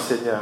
Seigneur.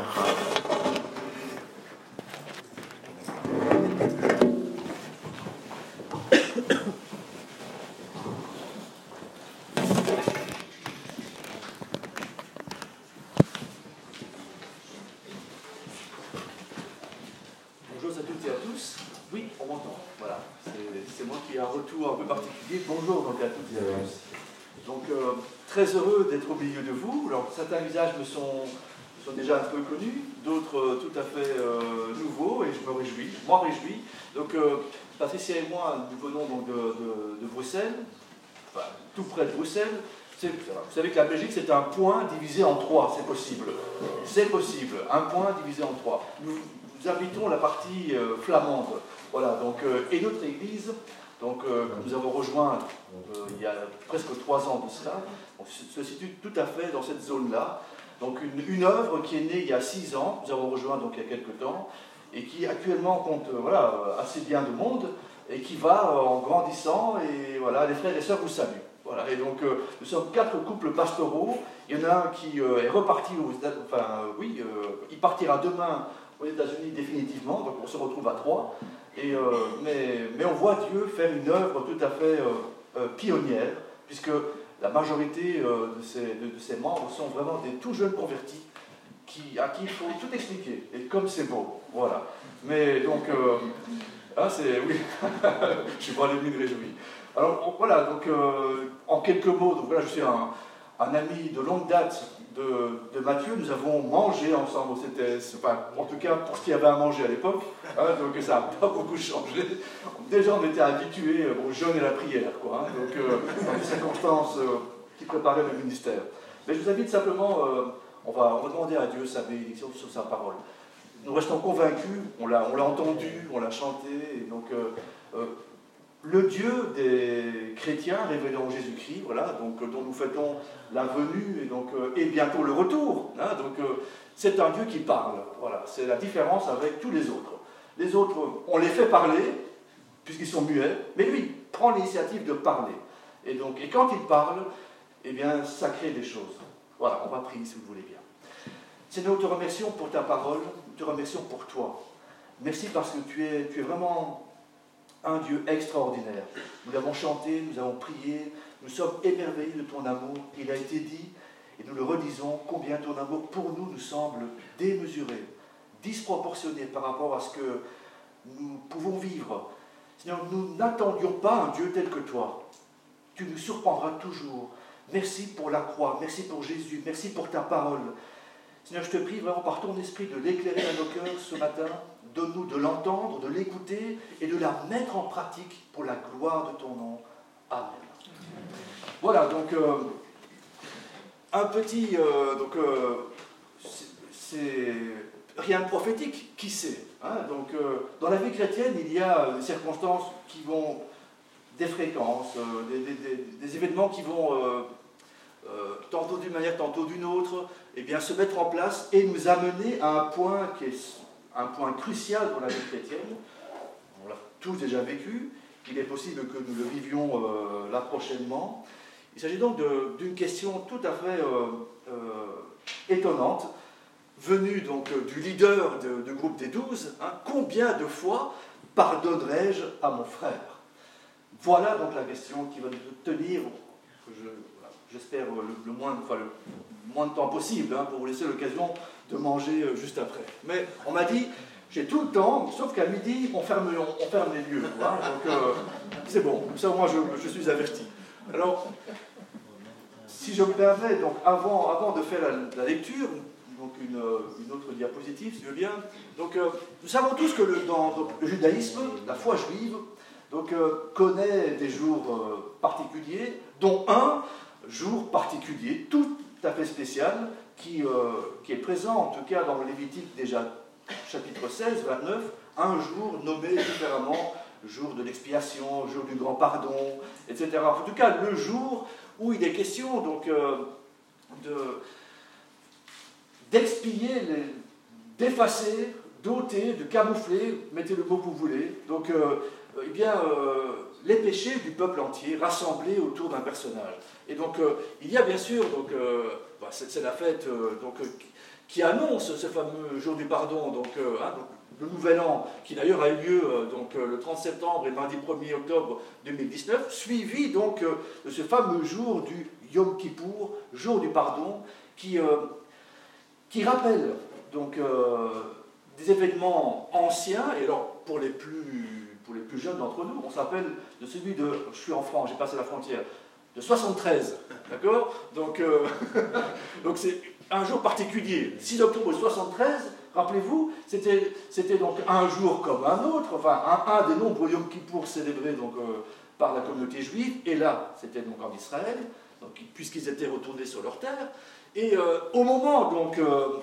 Bonjour à toutes et à tous. Oui, on m'entend. Voilà. C'est moi qui ai un retour un peu particulier. Bonjour donc à toutes et à tous. Donc, très heureux d'être au milieu de vous. Alors, certains visages me sont déjà un peu connus, d'autres tout à fait nouveaux, et je me réjouis, m'en réjouis. Donc, Patricia et moi, nous venons donc de Bruxelles, enfin, tout près de Bruxelles. Vous savez que la Belgique, c'est un point divisé en trois, c'est possible. C'est possible, un point divisé en trois. Nous habitons la partie flamande, voilà, donc, et notre église, donc, que nous avons rejoint il y a presque 3 ans de cela, se situe tout à fait dans cette zone-là. Donc une œuvre qui est née il y a 6 ans, nous avons rejoint donc il y a quelques temps, et qui actuellement compte voilà, assez bien de monde, et qui va en grandissant, et voilà, les frères et sœurs vous saluent. Voilà, et donc nous sommes 4 couples pastoraux, il y en a un qui est reparti, il partira demain aux États-Unis définitivement, donc on se retrouve à 3, mais on voit Dieu faire une œuvre tout à fait pionnière, puisque la majorité de ses membres sont vraiment des tout jeunes convertis à qui il faut tout expliquer. Et comme c'est beau, voilà. Mais donc, oui, je suis pas allé me réjouir. Alors voilà, donc en quelques mots, donc voilà, je suis un ami de longue date de Mathieu. Nous avons mangé ensemble, en tout cas pour ce qu'il y avait à manger à l'époque, donc ça n'a pas beaucoup changé. Déjà on était habitués au jeûne et à la prière, quoi, donc dans des circonstances qui préparaient le ministère. Mais je vous invite simplement, on va demander à Dieu sa bénédiction sur sa parole. Nous restons convaincus, on l'a entendu, on l'a chanté, et donc le Dieu des chrétiens révélé en Jésus-Christ, voilà, donc, dont nous fêtons la venue et bientôt le retour, donc c'est un Dieu qui parle, voilà, c'est la différence avec tous les autres. Les autres, on les fait parler, puisqu'ils sont muets, mais lui prend l'initiative de parler. Et quand il parle, eh bien, ça crée des choses. Voilà, on va prier si vous voulez bien. Seigneur, nous te remercions pour ta parole, nous te remercions pour toi. Merci parce que tu es vraiment un Dieu extraordinaire. Nous l'avons chanté, nous avons prié, nous sommes émerveillés de ton amour. Il a été dit, et nous le redisons, combien ton amour pour nous semble démesuré, disproportionné par rapport à ce que nous pouvons vivre. Seigneur, nous n'attendions pas un Dieu tel que toi. Tu nous surprendras toujours. Merci pour la croix, merci pour Jésus, merci pour ta parole. Seigneur, je te prie vraiment par ton esprit de l'éclairer à nos cœurs ce matin. Donne-nous de l'entendre, de l'écouter et de la mettre en pratique pour la gloire de ton nom. Amen. Voilà, donc, un petit... c'est rien de prophétique, qui sait, donc, dans la vie chrétienne, il y a des circonstances qui vont... des fréquences, des événements qui vont, tantôt d'une manière, tantôt d'une autre, eh bien, se mettre en place et nous amener à un point qui est un point crucial dans la vie chrétienne. On l'a tous déjà vécu, il est possible que nous le vivions là prochainement. Il s'agit donc d'une question tout à fait étonnante, venue donc du leader du groupe des 12, combien de fois pardonnerai-je à mon frère? Voilà donc la question qui va nous tenir, j'espère, le moins de temps possible, pour vous laisser l'occasion de manger juste après. Mais on m'a dit, j'ai tout le temps, sauf qu'à midi, on ferme les lieux. Donc c'est bon, ça moi je suis averti. Alors, si je me permets, donc, avant de faire la lecture, donc une autre diapositive, si tu veux bien. Donc, nous savons tous que dans le judaïsme, la foi juive, donc, connaît des jours particuliers, dont un jour particulier, tout à fait spécial, qui est présent, en tout cas dans le Lévitique déjà, chapitre 16, 29, un jour nommé différemment, jour de l'expiation, jour du grand pardon, etc. En tout cas, le jour où il est question donc, d'expier, d'effacer, d'ôter, de camoufler, mettez le mot que vous voulez, donc, les péchés du peuple entier rassemblés autour d'un personnage. Et donc, il y a bien sûr, donc, c'est la fête qui annonce ce fameux jour du pardon, donc le nouvel an, qui d'ailleurs a eu lieu le 30 septembre et mardi 1er octobre 2019, suivi donc de ce fameux jour du Yom Kippour, jour du pardon, qui rappelle donc des événements anciens, et alors pour les plus jeunes d'entre nous, on s'appelle de celui de, je suis en France, j'ai passé la frontière, de 73, d'accord, donc c'est un jour particulier, 6 octobre 73, rappelez-vous, c'était donc un jour comme un autre, enfin un des nombreux Yom Kippour célébrés donc, par la communauté juive, et là, c'était donc en Israël, donc, puisqu'ils étaient retournés sur leur terre, et au moment donc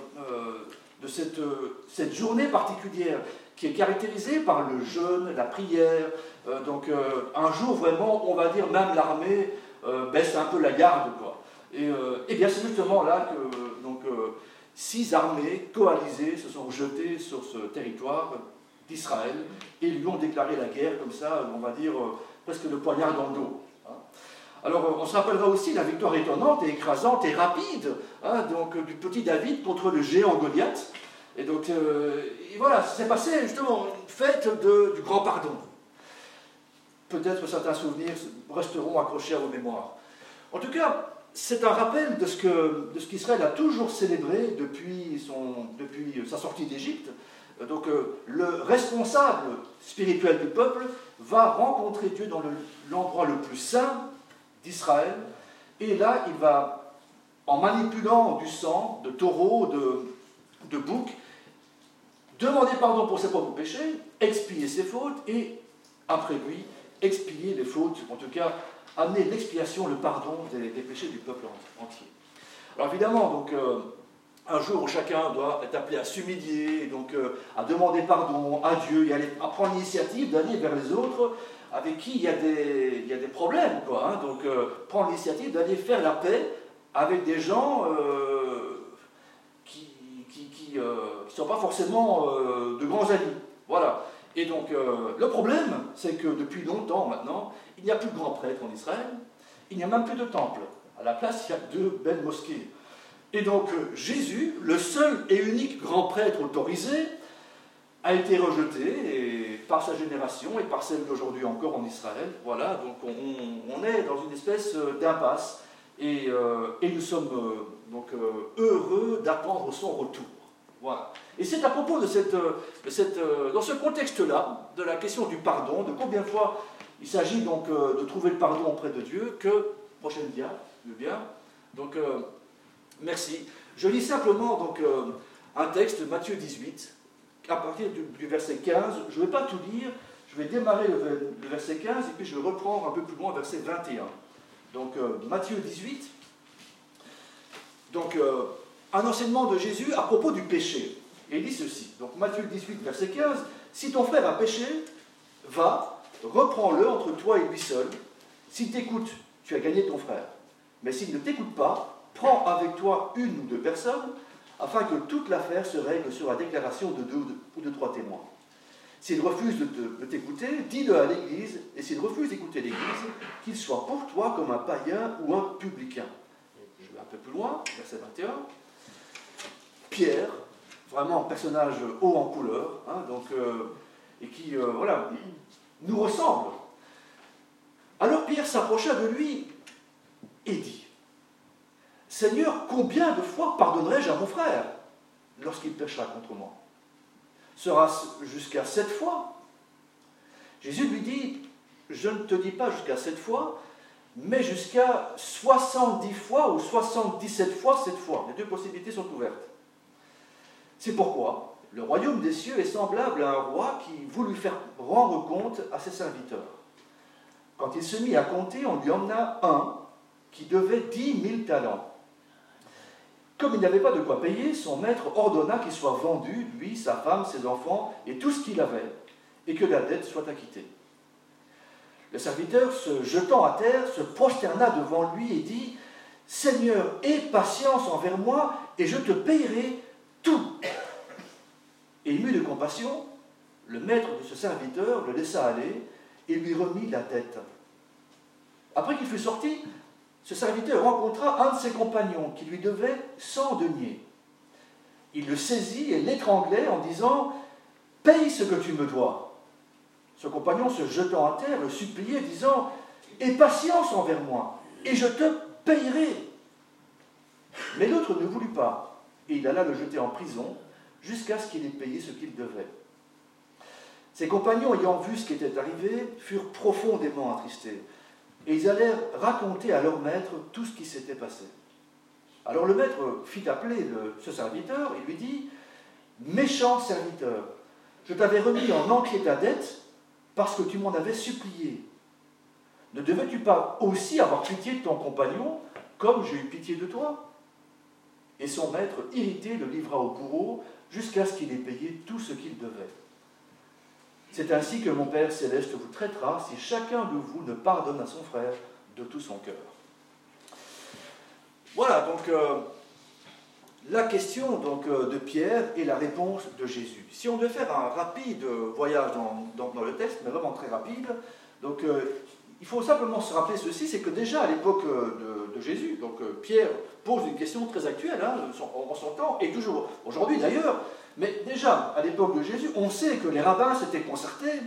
de cette journée particulière, qui est caractérisée par le jeûne, la prière, un jour vraiment, on va dire, même l'armée baisse un peu la garde, quoi. Et bien c'est justement là que 6 armées coalisées se sont jetées sur ce territoire d'Israël et lui ont déclaré la guerre, comme ça, on va dire, presque le poignard dans le dos. Hein. Alors on se rappellera aussi la victoire étonnante et écrasante et rapide du petit David contre le géant Goliath. Et donc, et voilà, c'est passé justement une fête du grand pardon. Peut-être certains souvenirs resteront accrochés à vos mémoires. En tout cas, c'est un rappel de ce qu'Israël a toujours célébré depuis sa sortie d'Égypte. Donc, le responsable spirituel du peuple va rencontrer Dieu dans l'endroit le plus saint d'Israël. Et là, il va, en manipulant du sang, de taureau, de bouc, demander pardon pour ses propres péchés, expier ses fautes, et après lui, expier les fautes, en tout cas, amener l'expiation, le pardon des péchés du peuple entier. Alors évidemment, donc, un jour où chacun doit être appelé à s'humilier, donc à demander pardon à Dieu, et à prendre l'initiative d'aller vers les autres avec qui il y a des problèmes, quoi. Hein, donc prendre l'initiative d'aller faire la paix avec des gens qui ne sont pas forcément de grands amis. Voilà. Et donc, le problème, c'est que depuis longtemps maintenant, il n'y a plus de grands prêtres en Israël, il n'y a même plus de temple. À la place, il y a 2 belles mosquées. Et donc, Jésus, le seul et unique grand prêtre autorisé, a été rejeté par sa génération et par celle d'aujourd'hui encore en Israël. Voilà, donc on est dans une espèce d'impasse et nous sommes heureux d'attendre son retour. Voilà. Et c'est à propos dans ce contexte-là, de la question du pardon, de combien de fois il s'agit donc de trouver le pardon auprès de Dieu, que, prochaine dia, le bien, donc merci. Je lis simplement donc un texte, Matthieu 18, à partir du verset 15, je ne vais pas tout lire, je vais démarrer le verset 15 et puis je vais reprendre un peu plus loin, verset 21. Donc Matthieu 18, donc un enseignement de Jésus à propos du péché. Et il dit ceci, donc Matthieu 18, verset 15, « Si ton frère a péché, va, reprends-le entre toi et lui seul. S'il t'écoute, tu as gagné ton frère. Mais s'il ne t'écoute pas, prends avec toi 1 ou 2 personnes, afin que toute l'affaire se règle sur la déclaration de 2 ou de 3 témoins. S'il refuse de t'écouter, dis-le à l'Église, et s'il refuse d'écouter l'Église, qu'il soit pour toi comme un païen ou un publicain. » Je vais un peu plus loin, verset 21. Pierre, vraiment un personnage haut en couleur, hein, et qui, voilà, nous ressemble. Alors Pierre s'approcha de lui et dit, « Seigneur, combien de fois pardonnerai-je à mon frère lorsqu'il péchera contre moi? Sera-ce jusqu'à 7 fois ?» Jésus lui dit, « Je ne te dis pas jusqu'à 7 fois, mais jusqu'à 70 fois ou 77 fois 7 fois. » Les 2 possibilités sont ouvertes. C'est pourquoi le royaume des cieux est semblable à un roi qui voulut faire rendre compte à ses serviteurs. Quand il se mit à compter, on lui emmena un qui devait 10 000 talents. Comme il n'avait pas de quoi payer, son maître ordonna qu'il soit vendu, lui, sa femme, ses enfants et tout ce qu'il avait, et que la dette soit acquittée. Le serviteur, se jetant à terre, se prosterna devant lui et dit, « Seigneur, aie patience envers moi, et je te payerai tout. » Et ému de compassion, le maître de ce serviteur le laissa aller et lui remit la dette. Après qu'il fut sorti, ce serviteur rencontra un de ses compagnons qui lui devait 100 deniers. il le saisit et l'étranglait en disant « Paye ce que tu me dois ». Son compagnon, se jetant à terre, le suppliait, disant « Aie patience envers moi, et je te payerai ». Mais l'autre ne voulut pas, et il alla le jeter en prison, jusqu'à ce qu'il ait payé ce qu'il devait. Ses compagnons, ayant vu ce qui était arrivé, furent profondément attristés, et ils allèrent raconter à leur maître tout ce qui s'était passé. Alors le maître fit appeler ce serviteur et lui dit « Méchant serviteur, je t'avais remis en entier ta dette parce que tu m'en avais supplié. Ne devais-tu pas aussi avoir pitié de ton compagnon comme j'ai eu pitié de toi ?» Et son maître, irrité, le livra au bourreau jusqu'à ce qu'il ait payé tout ce qu'il devait. C'est ainsi que mon Père Céleste vous traitera si chacun de vous ne pardonne à son frère de tout son cœur. Voilà, donc, la question de Pierre et la réponse de Jésus. Si on devait faire un rapide voyage dans le texte, mais vraiment très rapide, donc, il faut simplement se rappeler ceci, c'est que déjà à l'époque de Jésus, donc Pierre pose une question très actuelle en son temps, et toujours aujourd'hui d'ailleurs, mais déjà à l'époque de Jésus, on sait que les rabbins s'étaient concertés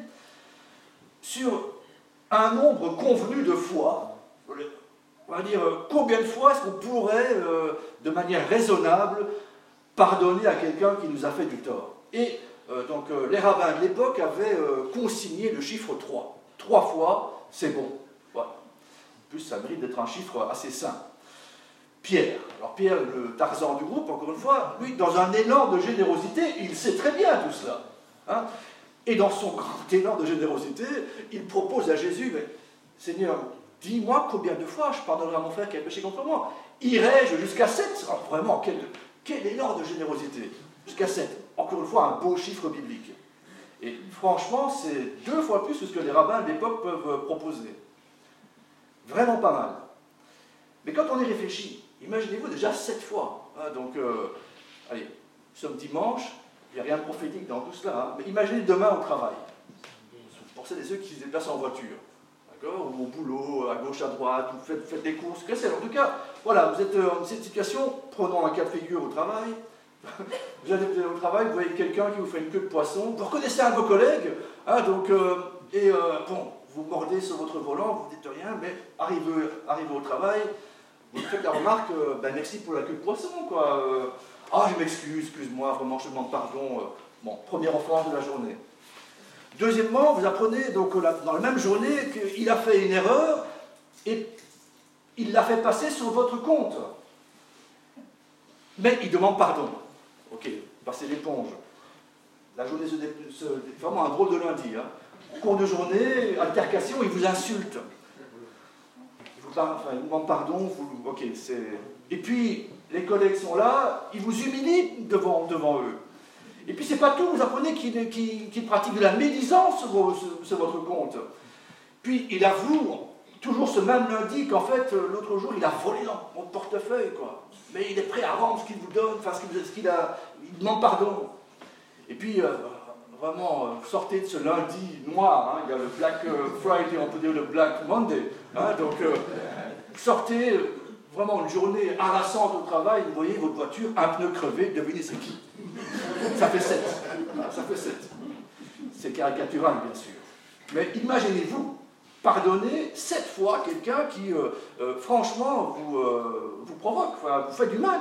sur un nombre convenu de fois. On va dire, combien de fois est-ce qu'on pourrait, de manière raisonnable, pardonner à quelqu'un qui nous a fait du tort. Et donc les rabbins de l'époque avaient consigné le chiffre 3. 3 fois, c'est bon. Voilà. En plus, ça mérite d'être un chiffre assez sain. Pierre. Alors Pierre, le Tarzan du groupe, encore une fois, lui, dans un élan de générosité, il sait très bien tout cela. Hein. Et dans son grand élan de générosité, il propose à Jésus, mais, Seigneur, dis-moi combien de fois je pardonnerai à mon frère qui a péché contre moi. Irai-je jusqu'à 7 ? Alors, vraiment, quel élan de générosité. Jusqu'à 7. Encore une fois, un beau chiffre biblique. Et franchement, c'est 2 fois plus que ce que les rabbins de l'époque peuvent proposer. Vraiment pas mal. Mais quand on y réfléchit, imaginez-vous déjà 7 fois. Hein, donc, allez, nous sommes dimanche, il n'y a rien de prophétique dans tout cela. Hein, mais imaginez demain au travail. Pour celles et ceux qui se déplacent en voiture. Ou au boulot, à gauche, à droite, ou faites des courses, que c'est. En tout cas, voilà, vous êtes dans cette situation, prenons un cas de figure au travail, vous allez au travail, vous voyez quelqu'un qui vous fait une queue de poisson, vous reconnaissez un de vos collègues, hein, donc, bon, vous mordez sur votre volant, vous ne dites rien, mais arrivez au travail, vous faites la remarque, ben merci pour la queue de poisson, quoi. Ah, je m'excuse, excuse-moi, vraiment, je demande pardon. Bon, première offense de la journée. Deuxièmement, vous apprenez donc dans la même journée qu'il a fait une erreur et il l'a fait passer sur votre compte. Mais il demande pardon. Ok, passez l'éponge. La journée c'est vraiment un drôle de lundi. Hein. En cours de journée, altercation, il vous insulte. Il vous demande pardon. Ok, c'est. Et puis, les collègues sont là, ils vous humilient devant eux. Et puis, c'est pas tout, vous apprenez qu'il pratique de la médisance sur votre compte. Puis, il avoue, toujours ce même lundi, qu'en fait, l'autre jour, il a volé dans mon portefeuille, quoi. Mais il est prêt à rendre ce qu'il vous donne, enfin, il demande pardon. Et puis, vraiment, sortez de ce lundi noir, hein, il y a le Black Friday, on peut dire le Black Monday, hein, donc, sortez, vraiment une journée harassante au travail, vous voyez votre voiture, un pneu crevé, devinez c'est qui. Ça fait 7. Ça fait 7. C'est caricatural, bien sûr. Mais imaginez-vous, pardonner 7 fois quelqu'un qui, franchement, vous provoque, vous fait du mal.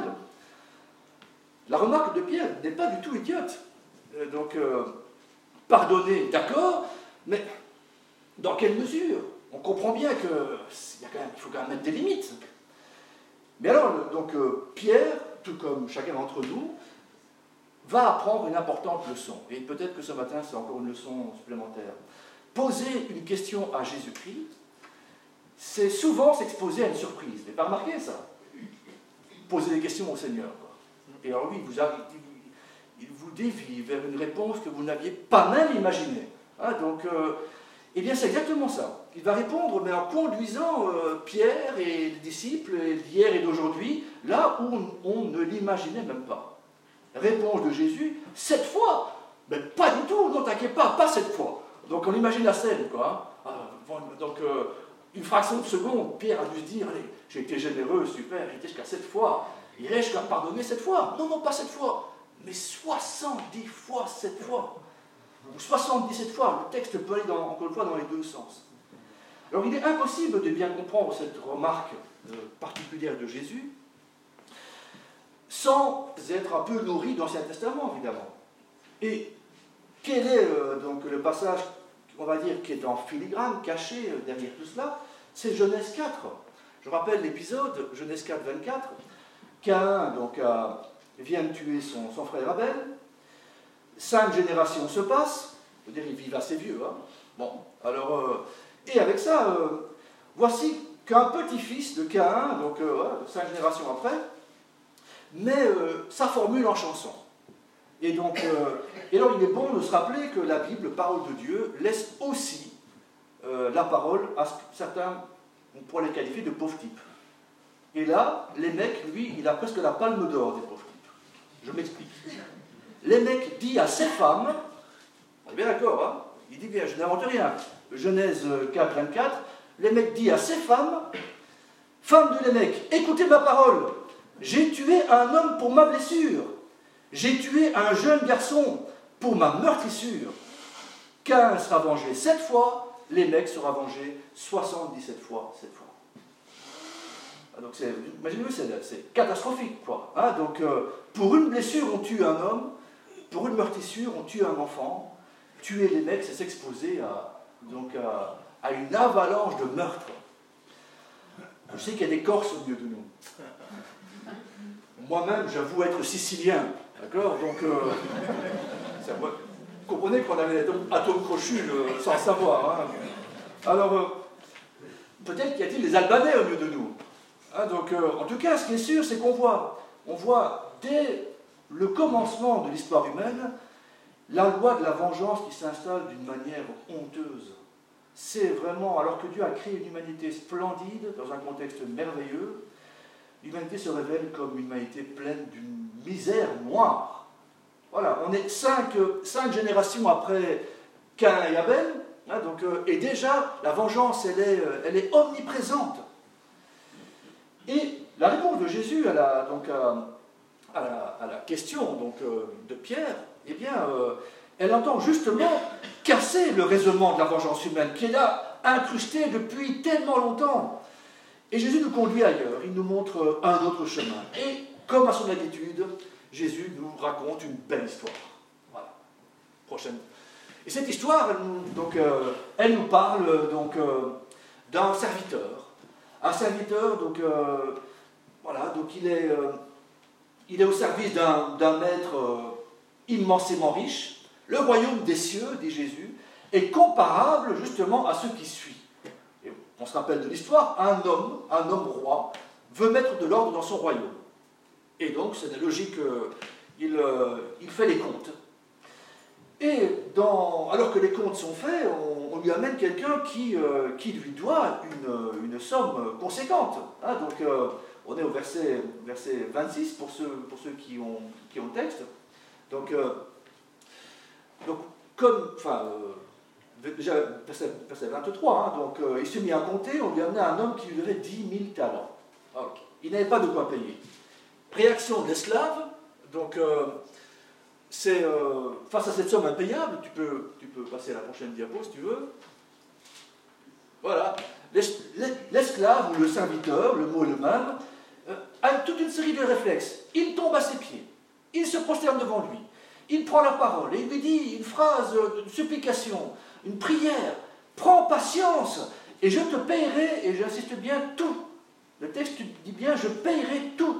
La remarque de Pierre n'est pas du tout idiote. Donc, pardonner, d'accord, mais dans quelle mesure? On comprend bien qu'il faut quand même mettre des limites. Mais alors, donc, Pierre, tout comme chacun d'entre nous, va apprendre une importante leçon. Et peut-être que ce matin, c'est encore une leçon supplémentaire. Poser une question à Jésus-Christ, c'est souvent s'exposer à une surprise. Vous n'avez pas remarqué ça? Poser des questions au Seigneur. Quoi. Et alors lui, il vous dévie vers une réponse que vous n'aviez pas même imaginée. Hein, donc, eh bien, c'est exactement ça. Il va répondre, mais en conduisant Pierre et les disciples d'hier et d'aujourd'hui, là où on ne l'imaginait même pas. Réponse de Jésus, 7 fois. Mais pas du tout, non, t'inquiète pas 7 fois. Donc on imagine la scène, quoi. Donc une fraction de seconde, Pierre a dû se dire, allez, j'ai été généreux, super, j'ai été jusqu'à 7 fois. Irai-je pardonner 7 fois? Non, pas 7 fois. mais 70 fois 7 fois, ou 77 fois. Le texte peut aller, encore une fois, dans les deux sens. Alors il est impossible de bien comprendre cette remarque particulière de Jésus sans être un peu nourri d'Ancien Testament, évidemment. Et quel est donc le passage, on va dire, qui est en filigrane, caché derrière tout cela? C'est Genèse 4. Je rappelle l'épisode, Genèse 4, 24. Caïn donc, vient de tuer son frère Abel. 5 générations se passent. Je veux dire, ils vivent assez vieux. Hein. Bon, alors, et avec ça, voici qu'un petit-fils de Caïn, donc 5 générations après, met sa formule en chanson. Et donc, et alors il est bon de se rappeler que la Bible, parole de Dieu, laisse aussi la parole à certains, on pourrait les qualifier de pauvres types. Et là, les mecs, lui, il a presque la palme d'or des pauvres types. Je m'explique. Les mecs dit à ses femmes, on est bien d'accord, hein, il dit bien, je n'invente rien, Genèse 4, 24, les mecs dit à ses femmes, femmes de les mecs, écoutez ma parole, j'ai tué un homme pour ma blessure, j'ai tué un jeune garçon pour ma meurtrissure. Caïn sera vengé 7 fois, les mecs sera vengé 77 fois 7 fois. Donc imaginez-vous, c'est catastrophique, quoi. Hein, donc, pour une blessure, on tue un homme, pour une meurtrissure, on tue un enfant. Tuer les mecs, c'est s'exposer à une avalanche de meurtres. Je sais qu'il y a des Corses au milieu de nous. Moi-même, j'avoue être sicilien, d'accord? Donc, vous comprenez qu'on avait atome crochu sans savoir. Hein. Alors, peut-être qu'il y a-t-il des Albanais au milieu de nous. Hein, donc, en tout cas, ce qui est sûr, c'est qu'on voit dès le commencement de l'histoire humaine la loi de la vengeance qui s'installe d'une manière honteuse. C'est vraiment, alors que Dieu a créé une humanité splendide, dans un contexte merveilleux, l'humanité se révèle comme une humanité pleine d'une misère noire. Voilà, on est 5 générations après Caïn et Abel, hein, donc, et déjà, la vengeance, elle est omniprésente. Et la réponse de Jésus à la question donc, de Pierre, eh bien, elle entend justement casser le raisonnement de la vengeance humaine, qui est là, incrusté depuis tellement longtemps. Et Jésus nous conduit ailleurs, il nous montre un autre chemin. Et, comme à son habitude, Jésus nous raconte une belle histoire. Voilà. Prochaine. Et cette histoire, elle nous parle donc d'un serviteur. Un serviteur, donc, voilà, donc il est au service d'un maître immensément riche. Le royaume des cieux, dit Jésus, est comparable justement à ce qui suit. Et on se rappelle de l'histoire, un homme roi, veut mettre de l'ordre dans son royaume. Et donc, c'est logique, il fait les comptes. Et alors que les comptes sont faits, on lui amène quelqu'un qui lui doit une somme conséquente. Hein, donc, on est au verset 26 pour ceux qui ont le texte. Donc déjà, verset 23, hein, donc il s'est mis à compter, on lui a amené un homme qui lui devait 10 000 talents. Okay. Il n'avait pas de quoi payer. Réaction de l'esclave, donc c'est face à cette somme impayable, tu peux passer à la prochaine diapo si tu veux. Voilà, l'esclave ou le serviteur, le mot est le même, a toute une série de réflexes. Il tombe à ses pieds, il se prosterne devant lui, il prend la parole et il lui dit une phrase, une supplication, une prière. Prends patience et je te payerai, et j'insiste bien, tout. Le texte dit bien, je payerai tout.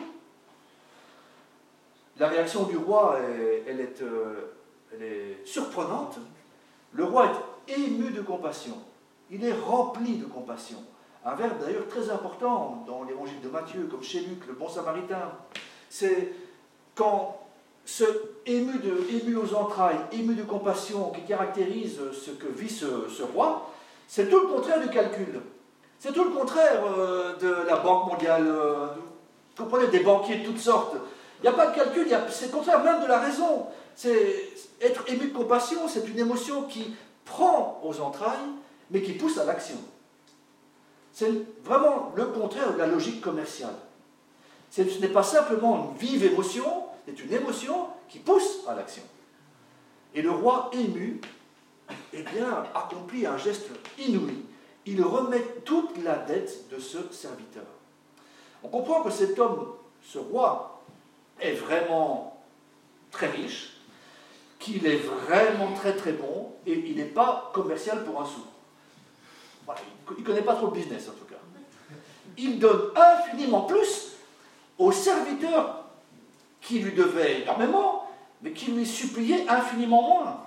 La réaction du roi, elle est surprenante. Le roi est ému de compassion. Il est rempli de compassion. Un verbe d'ailleurs très important dans l'évangile de Matthieu, comme chez Luc, le bon samaritain. C'est quand ce ému aux entrailles, ému de compassion qui caractérise ce que vit ce roi, c'est tout le contraire du calcul. C'est tout le contraire de la Banque mondiale. Vous comprenez, des banquiers de toutes sortes. Il n'y a pas de calcul, c'est le contraire même de la raison. Être ému de compassion, c'est une émotion qui prend aux entrailles, mais qui pousse à l'action. C'est vraiment le contraire de la logique commerciale. Ce n'est pas simplement une vive émotion, c'est une émotion qui pousse à l'action. Et le roi, ému, eh bien, accomplit un geste inouï. Il remet toute la dette de ce serviteur. On comprend que cet homme, ce roi, est vraiment très riche, qu'il est vraiment très très bon, et il n'est pas commercial pour un sou. Voilà, il ne connaît pas trop le business en tout cas. Il donne infiniment plus au serviteur qui lui devait énormément, mais qui lui suppliait infiniment moins.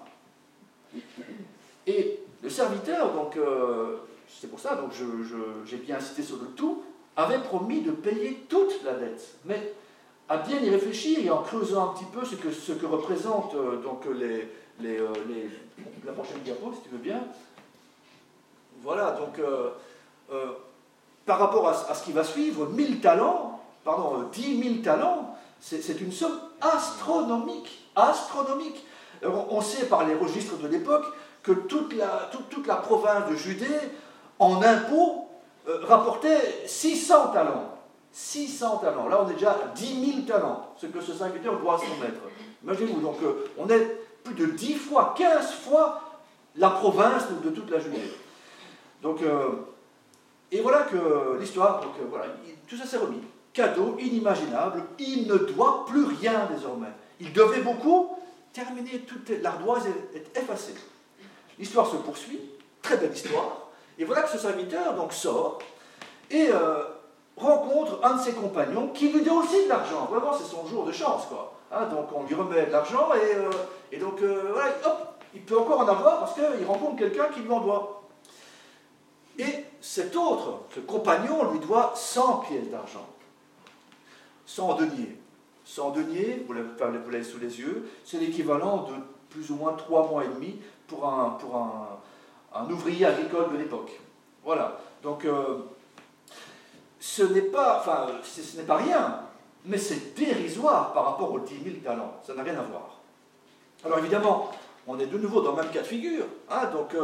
Et le serviteur, donc, c'est pour ça, donc j'ai bien insisté sur le tout, avait promis de payer toute la dette. Mais à bien y réfléchir et en creusant un petit peu ce que représente donc la prochaine diapo, si tu veux bien. Voilà, donc par rapport à ce qui va suivre, 10 000 talents, pardon, 10 000 talents, c'est une somme astronomique, astronomique. Alors, on sait par les registres de l'époque que toute la province de Judée, en impôts, rapportait 600 talents. 600 talents. Là, on est déjà à 10 000 talents, ce que ce serviteur doit à son maître. Imaginez-vous, donc on est plus de 10 fois, 15 fois la province de toute la Judée. Donc, et voilà que l'histoire, donc voilà, tout ça s'est remis. Cadeau inimaginable, il ne doit plus rien désormais. Il devait beaucoup, terminé, toute l'ardoise est effacée. L'histoire se poursuit, très belle histoire, et voilà que ce serviteur donc sort et rencontre un de ses compagnons qui lui donne aussi de l'argent. Vraiment, c'est son jour de chance, quoi. Hein, donc on lui remet de l'argent et donc voilà, hop, il peut encore en avoir parce qu'il rencontre quelqu'un qui lui en doit. Et cet autre, ce compagnon, lui doit 100 pièces d'argent. 100 deniers. 100 deniers, vous l'avez sous les yeux, c'est l'équivalent de plus ou moins 3 mois et demi pour un ouvrier agricole de l'époque. Voilà. Donc, ce n'est pas rien, mais c'est dérisoire par rapport aux 10 000 talents. Ça n'a rien à voir. Alors évidemment, on est de nouveau dans le même cas de figure. Hein, donc,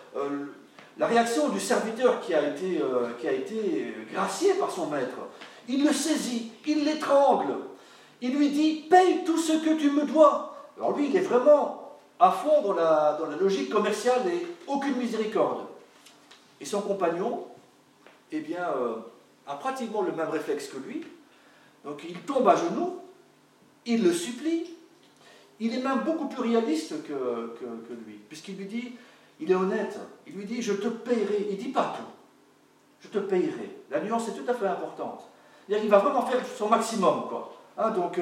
la réaction du serviteur qui a été gracié par son maître, il le saisit, il l'étrangle, il lui dit « Paye tout ce que tu me dois ». Alors lui, il est vraiment à fond dans la logique commerciale et aucune miséricorde. Et son compagnon, eh bien, a pratiquement le même réflexe que lui. Donc il tombe à genoux, il le supplie, il est même beaucoup plus réaliste que lui, puisqu'il lui dit, il est honnête, il lui dit « Je te payerai », il ne dit pas tout, « Je te payerai ». La nuance est tout à fait importante. C'est-à-dire qu'il va vraiment faire son maximum, quoi. Hein, donc,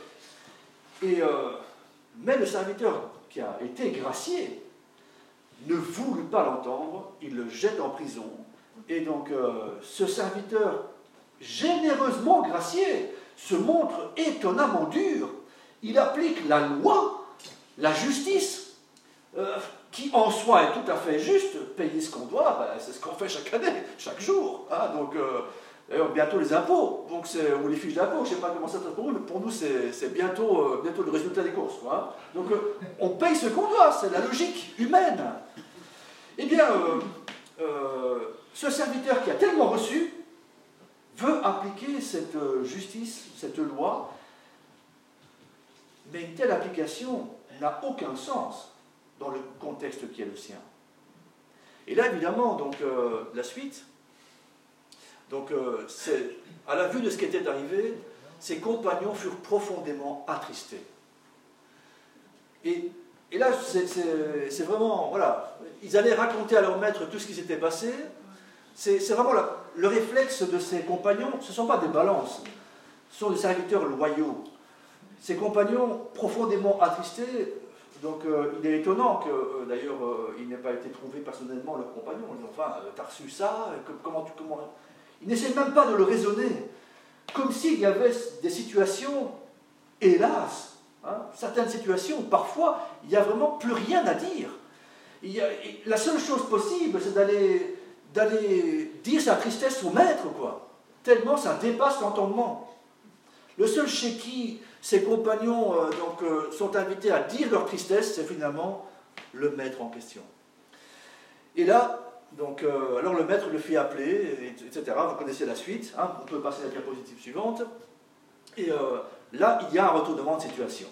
mais le serviteur qui a été gracié ne voulut pas l'entendre, il le jette en prison, et donc ce serviteur généreusement gracié se montre étonnamment dur. Il applique la loi, la justice, qui en soi est tout à fait juste. Payer ce qu'on doit, ben, c'est ce qu'on fait chaque année, chaque jour. Hein, donc, d'ailleurs, bientôt les impôts, donc ou les fiches d'impôts, je ne sais pas comment ça se passe pour vous, mais pour nous, c'est bientôt le résultat des courses. Quoi, hein. Donc, on paye ce qu'on doit, c'est la logique humaine. Eh bien, ce serviteur qui a tellement reçu veut appliquer cette justice, cette loi, mais une telle application n'a aucun sens dans le contexte qui est le sien. Et là, évidemment, donc, la suite, donc, à la vue de ce qui était arrivé, ses compagnons furent profondément attristés. Et là, c'est vraiment, voilà, ils allaient raconter à leur maître tout ce qui s'était passé. C'est vraiment le réflexe de ses compagnons, ce ne sont pas des balances, ce sont des serviteurs loyaux. Ses compagnons profondément attristés, donc il est étonnant que d'ailleurs il n'ait pas été trouvé personnellement leur compagnon. Ils disent, enfin, t'as reçu ça, comment. Ils n'essaient même pas de le raisonner, comme s'il y avait des situations, hélas, hein, certaines situations où parfois il n'y a vraiment plus rien à dire. La seule chose possible, c'est d'aller dire sa tristesse au maître, quoi. Tellement ça dépasse l'entendement. Le seul chez qui ses compagnons sont invités à dire leur tristesse, c'est finalement le maître en question. Et là, donc, alors le maître le fit appeler, etc. Vous connaissez la suite, hein, on peut passer à la diapositive suivante. Et là, il y a un retournement de situation.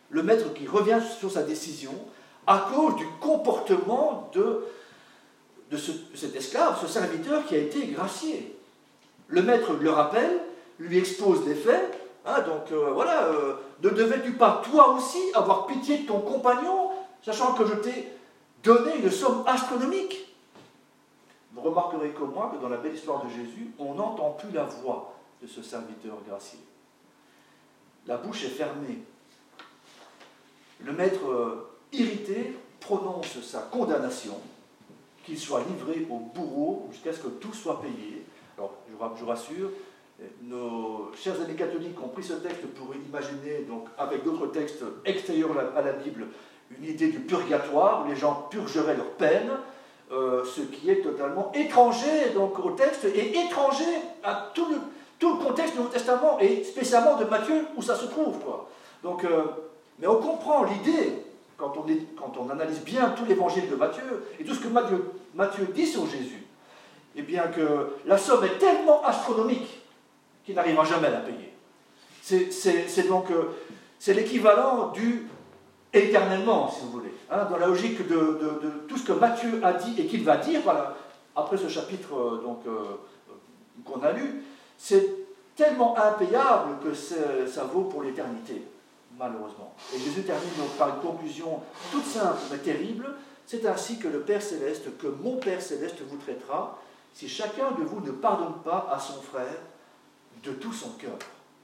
le maître qui revient sur sa décision à cause du comportement de cet esclave, ce serviteur qui a été gracié. Le maître le rappelle, lui expose les faits, hein, donc voilà, ne devais-tu pas toi aussi avoir pitié de ton compagnon, sachant que je t'ai donné une somme astronomique? Vous remarquerez comme moi que dans la belle histoire de Jésus, on n'entend plus la voix de ce serviteur gracié. La bouche est fermée. Le maître irrité prononce sa condamnation, qu'il soit livré au bourreau jusqu'à ce que tout soit payé. Alors, je vous rassure, nos chers amis catholiques ont pris ce texte pour imaginer, donc, avec d'autres textes extérieurs à la Bible, une idée du purgatoire, où les gens purgeraient leur peine, ce qui est totalement étranger donc, au texte, et étranger à tout le contexte du Nouveau Testament, et spécialement de Matthieu, où ça se trouve, quoi. Donc, mais on comprend l'idée, quand on analyse bien tout l'évangile de Matthieu, et tout ce que Matthieu dit sur Jésus, eh bien que la somme est tellement astronomique qu'il n'arrivera jamais à la payer. C'est l'équivalent du éternellement, si vous voulez, hein, dans la logique de tout ce que Matthieu a dit et qu'il va dire, voilà, après ce chapitre qu'on a lu, c'est tellement impayable que ça vaut pour l'éternité, malheureusement. Et Jésus termine donc par une conclusion toute simple mais terrible. C'est ainsi que le Père Céleste, que mon Père Céleste vous traitera, si chacun de vous ne pardonne pas à son frère de tout son cœur.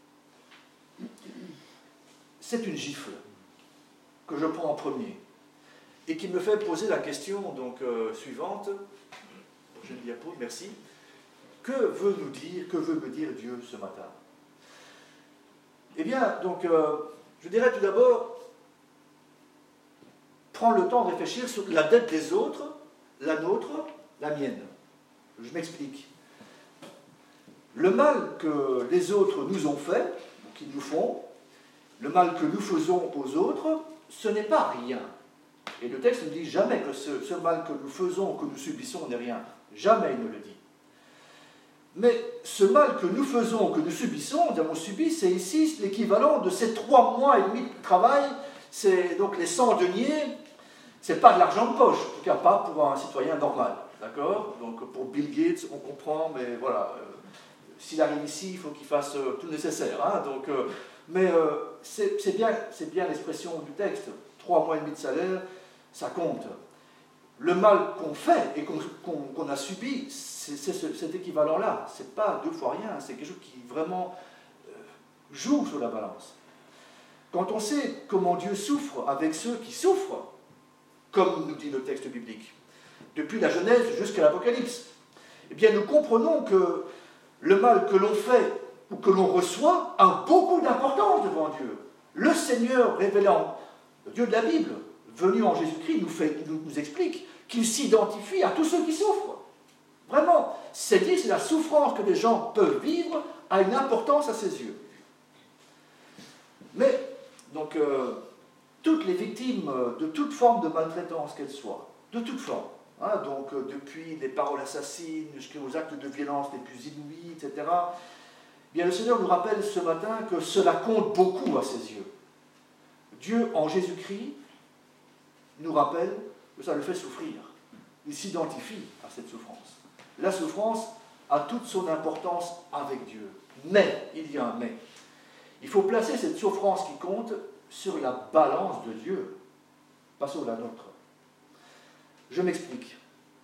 C'est une gifle que je prends en premier et qui me fait poser la question donc, suivante. Prochaine diapo, merci. Que veut me dire Dieu ce matin? Eh bien, donc, je dirais tout d'abord, prends le temps de réfléchir sur la dette des autres, la nôtre, la mienne. Je m'explique. Le mal que les autres nous ont fait, ou qu'ils nous font, le mal que nous faisons aux autres, ce n'est pas rien. Et le texte ne dit jamais que ce mal que nous faisons, que nous subissons, n'est rien. Jamais il ne le dit. Mais ce mal que nous faisons, que nous subissons, nous avons subi, c'est ici l'équivalent de ces 3 mois et demi de travail, c'est donc les 100 deniers, c'est pas de l'argent de poche, en tout cas pas pour un citoyen normal, d'accord? Donc pour Bill Gates, on comprend, mais voilà, s'il arrive ici, il faut qu'il fasse tout le nécessaire, hein, donc, c'est bien l'expression du texte, 3 mois et demi de salaire, ça compte. Le mal qu'on fait et qu'on a subi, c'est cet équivalent-là. Ce n'est pas 2 fois rien, c'est quelque chose qui vraiment joue sur la balance. Quand on sait comment Dieu souffre avec ceux qui souffrent, comme nous dit le texte biblique, depuis la Genèse jusqu'à l'Apocalypse, eh bien nous comprenons que le mal que l'on fait ou que l'on reçoit a beaucoup d'importance devant Dieu. Le Seigneur révélant, le Dieu de la Bible, venu en Jésus-Christ, nous explique qu'il s'identifie à tous ceux qui souffrent. Vraiment, c'est dit, c'est la souffrance que les gens peuvent vivre a une importance à ses yeux. Mais, donc, toutes les victimes de toute forme de maltraitance qu'elles soient, de toute forme, hein, donc depuis les paroles assassines jusqu'aux actes de violence les plus inouïs, etc., eh bien, le Seigneur nous rappelle ce matin que cela compte beaucoup à ses yeux. Dieu, en Jésus-Christ, nous rappelle que ça le fait souffrir. Il s'identifie à cette souffrance. La souffrance a toute son importance avec Dieu. Mais, il y a un mais. Il faut placer cette souffrance qui compte sur la balance de Dieu, pas sur la nôtre. Je m'explique.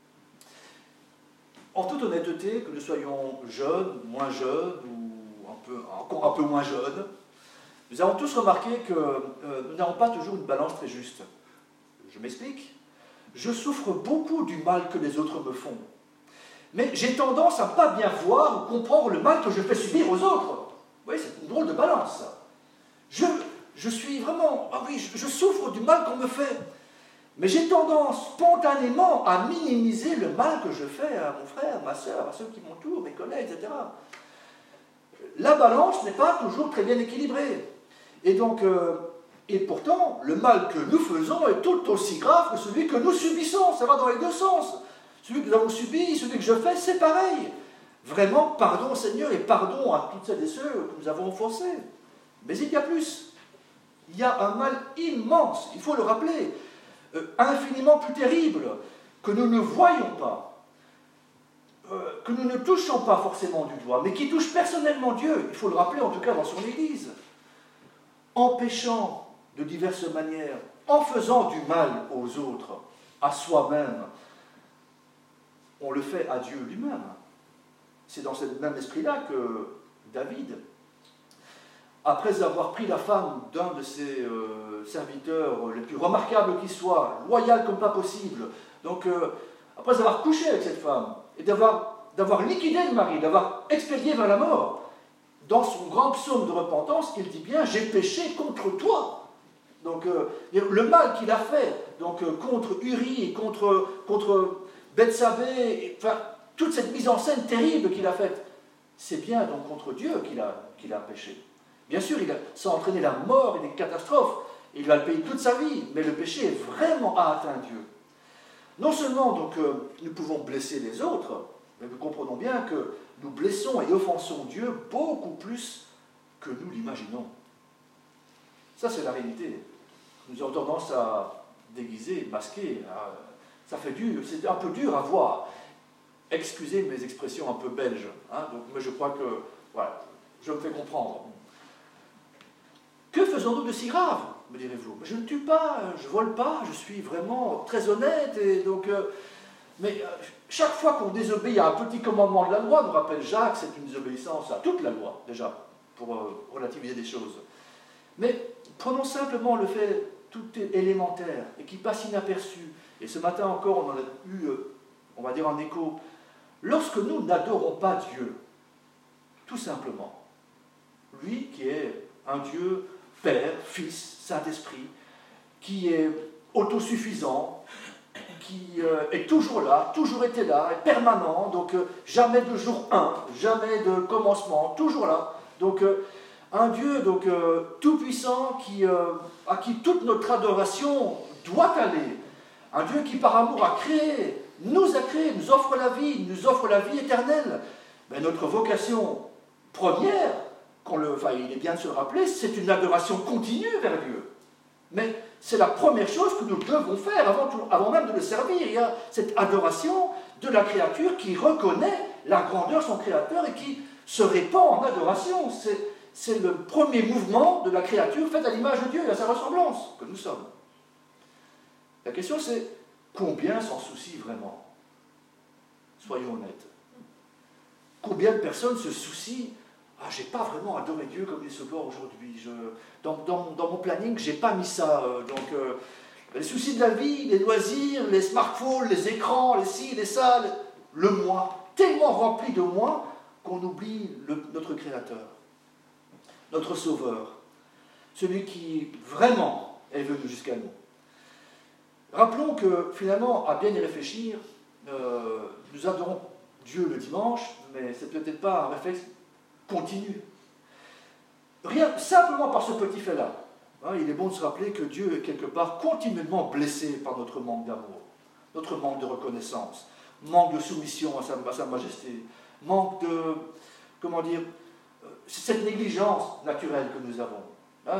En toute honnêteté, que nous soyons jeunes, moins jeunes, ou encore un peu moins jeunes, nous avons tous remarqué que nous n'avons pas toujours une balance très juste. Je m'explique. Je souffre beaucoup du mal que les autres me font. Mais j'ai tendance à ne pas bien voir ou comprendre le mal que je fais subir aux autres. Vous voyez, c'est une drôle de balance, ça. Je suis vraiment... Ah oui, je souffre du mal qu'on me fait. Mais j'ai tendance spontanément à minimiser le mal que je fais à mon frère, ma soeur, à ceux qui m'entourent, mes collègues, etc. La balance n'est pas toujours très bien équilibrée. Et donc... Et pourtant, le mal que nous faisons est tout aussi grave que celui que nous subissons. Ça va dans les deux sens. Celui que nous avons subi, celui que je fais, c'est pareil. Vraiment, pardon Seigneur, et pardon à toutes celles et ceux que nous avons offensés. Mais il y a plus. Il y a un mal immense, il faut le rappeler, infiniment plus terrible, que nous ne voyons pas, que nous ne touchons pas forcément du doigt, mais qui touche personnellement Dieu, il faut le rappeler en tout cas dans son Église, en péchant de diverses manières, en faisant du mal aux autres, à soi-même, on le fait à Dieu lui-même. C'est dans ce même esprit-là que David, après avoir pris la femme d'un de ses serviteurs les plus remarquables qui soit, loyal comme pas possible, donc après avoir couché avec cette femme, et d'avoir liquidé le mari, d'avoir expédié vers la mort, dans son grand psaume de repentance, il dit bien « j'ai péché contre toi ». Donc le mal qu'il a fait donc, contre Uri et contre Bethsabée, enfin, toute cette mise en scène terrible qu'il a faite, c'est bien donc contre Dieu qu'il a péché. Bien sûr, ça a entraîné la mort et des catastrophes, et il va le payer toute sa vie, mais le péché vraiment a atteint Dieu. Non seulement donc, nous pouvons blesser les autres, mais nous comprenons bien que nous blessons et offensons Dieu beaucoup plus que nous l'imaginons. Ça, c'est la réalité. Nous avons tendance à déguiser, masquer. Ça fait dur, c'est un peu dur à voir. Excusez mes expressions un peu belges, hein, donc, mais je crois que, voilà, je me fais comprendre. Que faisons-nous de si grave, me direz-vous? Je ne tue pas, je ne vole pas, je suis vraiment très honnête, et donc... mais chaque fois qu'on désobéit à un petit commandement de la loi, nous rappelle Jacques, c'est une désobéissance à toute la loi, déjà, pour relativiser des choses. Mais prenons simplement le fait tout élémentaire et qui passe inaperçu. Et ce matin encore, on en a eu, on va dire, un écho. Lorsque nous n'adorons pas Dieu, tout simplement, lui qui est un Dieu Père, Fils, Saint-Esprit, qui est autosuffisant, qui est toujours là, toujours été là, est permanent, donc jamais de jour 1, jamais de commencement, toujours là. Donc un Dieu donc, tout-puissant à qui toute notre adoration doit aller. Un Dieu qui par amour a créé, nous offre la vie, nous offre la vie éternelle. Mais notre vocation première, il est bien de se le rappeler, c'est une adoration continue vers Dieu. Mais c'est la première chose que nous devons faire avant même de le servir. Il y a cette adoration de la créature qui reconnaît la grandeur de son Créateur et qui se répand en adoration. C'est le premier mouvement de la créature faite à l'image de Dieu et à sa ressemblance que nous sommes. La question c'est, combien s'en soucient vraiment? Soyons honnêtes. Combien de personnes se soucient? Ah, j'ai pas vraiment adoré Dieu comme il se doit aujourd'hui. Dans mon planning, j'ai pas mis ça. Les soucis de la vie, les loisirs, les smartphones, les écrans, les ci, les ça, le moi, tellement rempli de moi qu'on oublie notre Créateur, notre Sauveur, celui qui vraiment est venu jusqu'à nous. Rappelons que finalement, à bien y réfléchir, nous adorons Dieu le dimanche, mais c'est peut-être pas un réflexe continu. Rien, simplement par ce petit fait-là. Hein, il est bon de se rappeler que Dieu est quelque part continuellement blessé par notre manque d'amour, notre manque de reconnaissance, manque de soumission à sa majesté, manque de, comment dire, cette négligence naturelle que nous avons. Hein,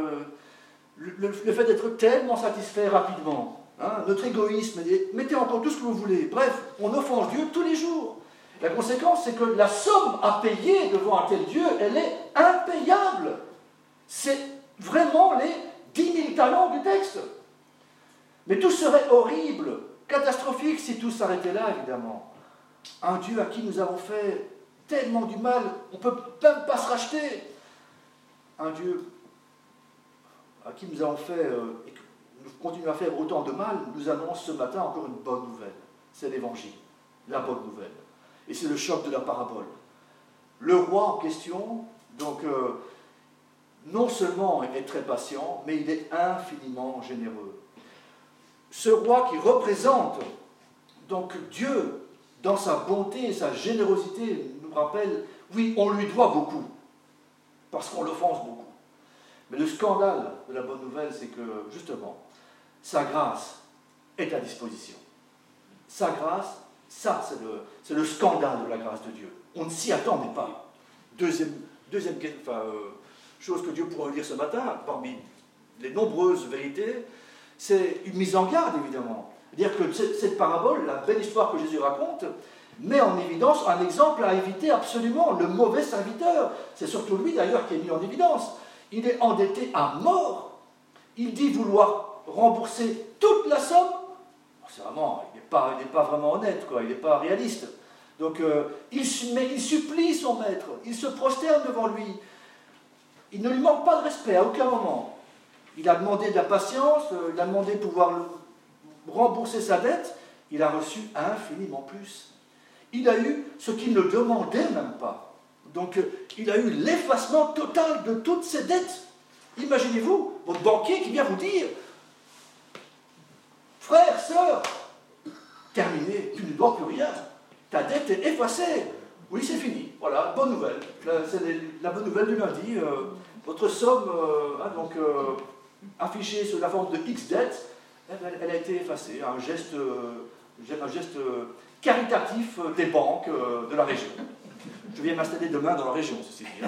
le fait d'être tellement satisfait rapidement, hein, notre égoïsme, mettez encore tout ce que vous voulez, bref, on offense Dieu tous les jours. La conséquence, c'est que la somme à payer devant un tel Dieu, elle est impayable. C'est vraiment les 10 000 talents du texte. Mais tout serait horrible, catastrophique si tout s'arrêtait là, évidemment. Un Dieu à qui nous avons fait tellement du mal, on ne peut même pas se racheter. Un Dieu à qui nous avons fait, et que nous continuons à faire autant de mal, nous annonce ce matin encore une bonne nouvelle. C'est l'Évangile, la bonne nouvelle. Et c'est le choc de la parabole. Le roi en question, donc, non seulement est très patient, mais il est infiniment généreux. Ce roi qui représente donc Dieu dans sa bonté et sa générosité nous rappelle, oui, on lui doit beaucoup, parce qu'on l'offense beaucoup. Mais le scandale de la bonne nouvelle, c'est que, justement, sa grâce est à disposition. Sa grâce, ça, c'est le scandale de la grâce de Dieu. On ne s'y attendait pas. Deuxième chose que Dieu pourrait dire ce matin, parmi les nombreuses vérités, c'est une mise en garde, évidemment. C'est-à-dire que cette parabole, la belle histoire que Jésus raconte, met en évidence un exemple à éviter absolument, le mauvais serviteur. C'est surtout lui, d'ailleurs, qui est mis en évidence. Il est endetté à mort. Il dit vouloir rembourser toute la somme. C'est vraiment, il n'est pas vraiment honnête, quoi. Il n'est pas réaliste. Donc, il supplie son maître. Il se prosterne devant lui. Il ne lui manque pas de respect à aucun moment. Il a demandé de la patience, il a demandé de pouvoir rembourser sa dette. Il a reçu infiniment plus. Il a eu ce qu'il ne demandait même pas. Donc, il a eu l'effacement total de toutes ses dettes. Imaginez-vous, votre banquier qui vient vous dire « Frère, sœur, terminé, tu ne dois plus rien. Ta dette est effacée. Oui, c'est fini. Voilà, bonne nouvelle. C'est la bonne nouvelle du lundi. Votre somme, affichée sous la forme de X dettes, elle a été effacée. Un geste caritatif des banques de la région. Je viens m'installer demain dans la région, ceci dit.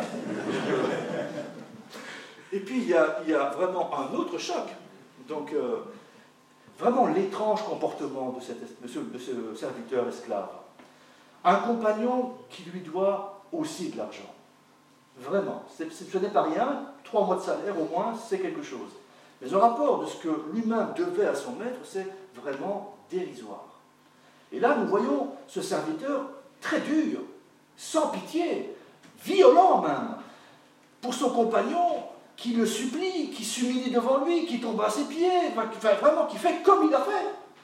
Et puis, il y a vraiment un autre choc. Donc, vraiment l'étrange comportement de ce serviteur esclave. Un compagnon qui lui doit aussi de l'argent. Vraiment, ce n'est pas rien, 3 mois de salaire au moins, c'est quelque chose. Mais en rapport de ce que lui-même devait à son maître, c'est vraiment dérisoire. Et là, nous voyons ce serviteur très dur, sans pitié, violent même, pour son compagnon qui le supplie, qui s'humilie devant lui, qui tombe à ses pieds, vraiment qui fait comme il a fait.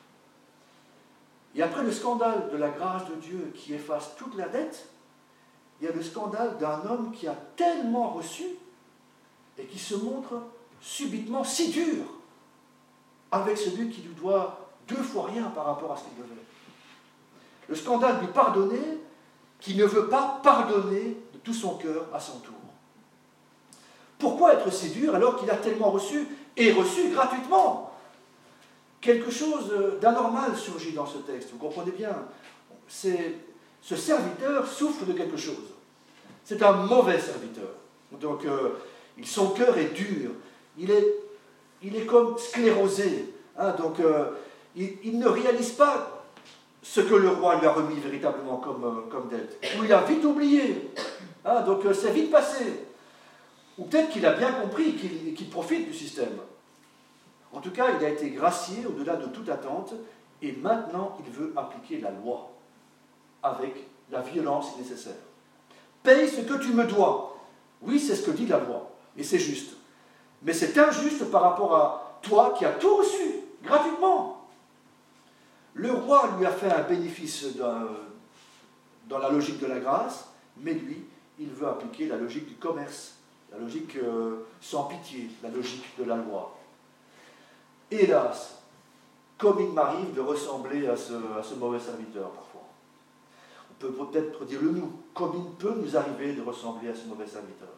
Et après le scandale de la grâce de Dieu qui efface toute la dette, il y a le scandale d'un homme qui a tellement reçu et qui se montre subitement si dur avec celui qui lui doit 2 fois rien par rapport à ce qu'il devait. Le scandale du pardonné qui ne veut pas pardonner de tout son cœur à son tour. Pourquoi être si dur alors qu'il a tellement reçu et reçu gratuitement? Quelque chose d'anormal surgit dans ce texte, vous comprenez bien. Ce serviteur souffre de quelque chose. C'est un mauvais serviteur. Donc, son cœur est dur. Il est comme sclérosé. Hein, donc, il ne réalise pas ce que le roi lui a remis véritablement comme dette. Ou il a vite oublié. Hein, donc, c'est vite passé. Ou peut-être qu'il a bien compris qu'il profite du système. En tout cas, il a été gracié au-delà de toute attente, et maintenant, il veut appliquer la loi avec la violence nécessaire. Paye ce que tu me dois. Oui, c'est ce que dit la loi, et c'est juste. Mais c'est injuste par rapport à toi qui as tout reçu, gratuitement. Le roi lui a fait un bénéfice dans la logique de la grâce, mais lui, il veut appliquer la logique du commerce, la logique sans pitié, la logique de la loi. Hélas, comme il m'arrive de ressembler à ce mauvais serviteur parfois. On peut peut-être dire le nous, comme il peut nous arriver de ressembler à ce mauvais serviteur.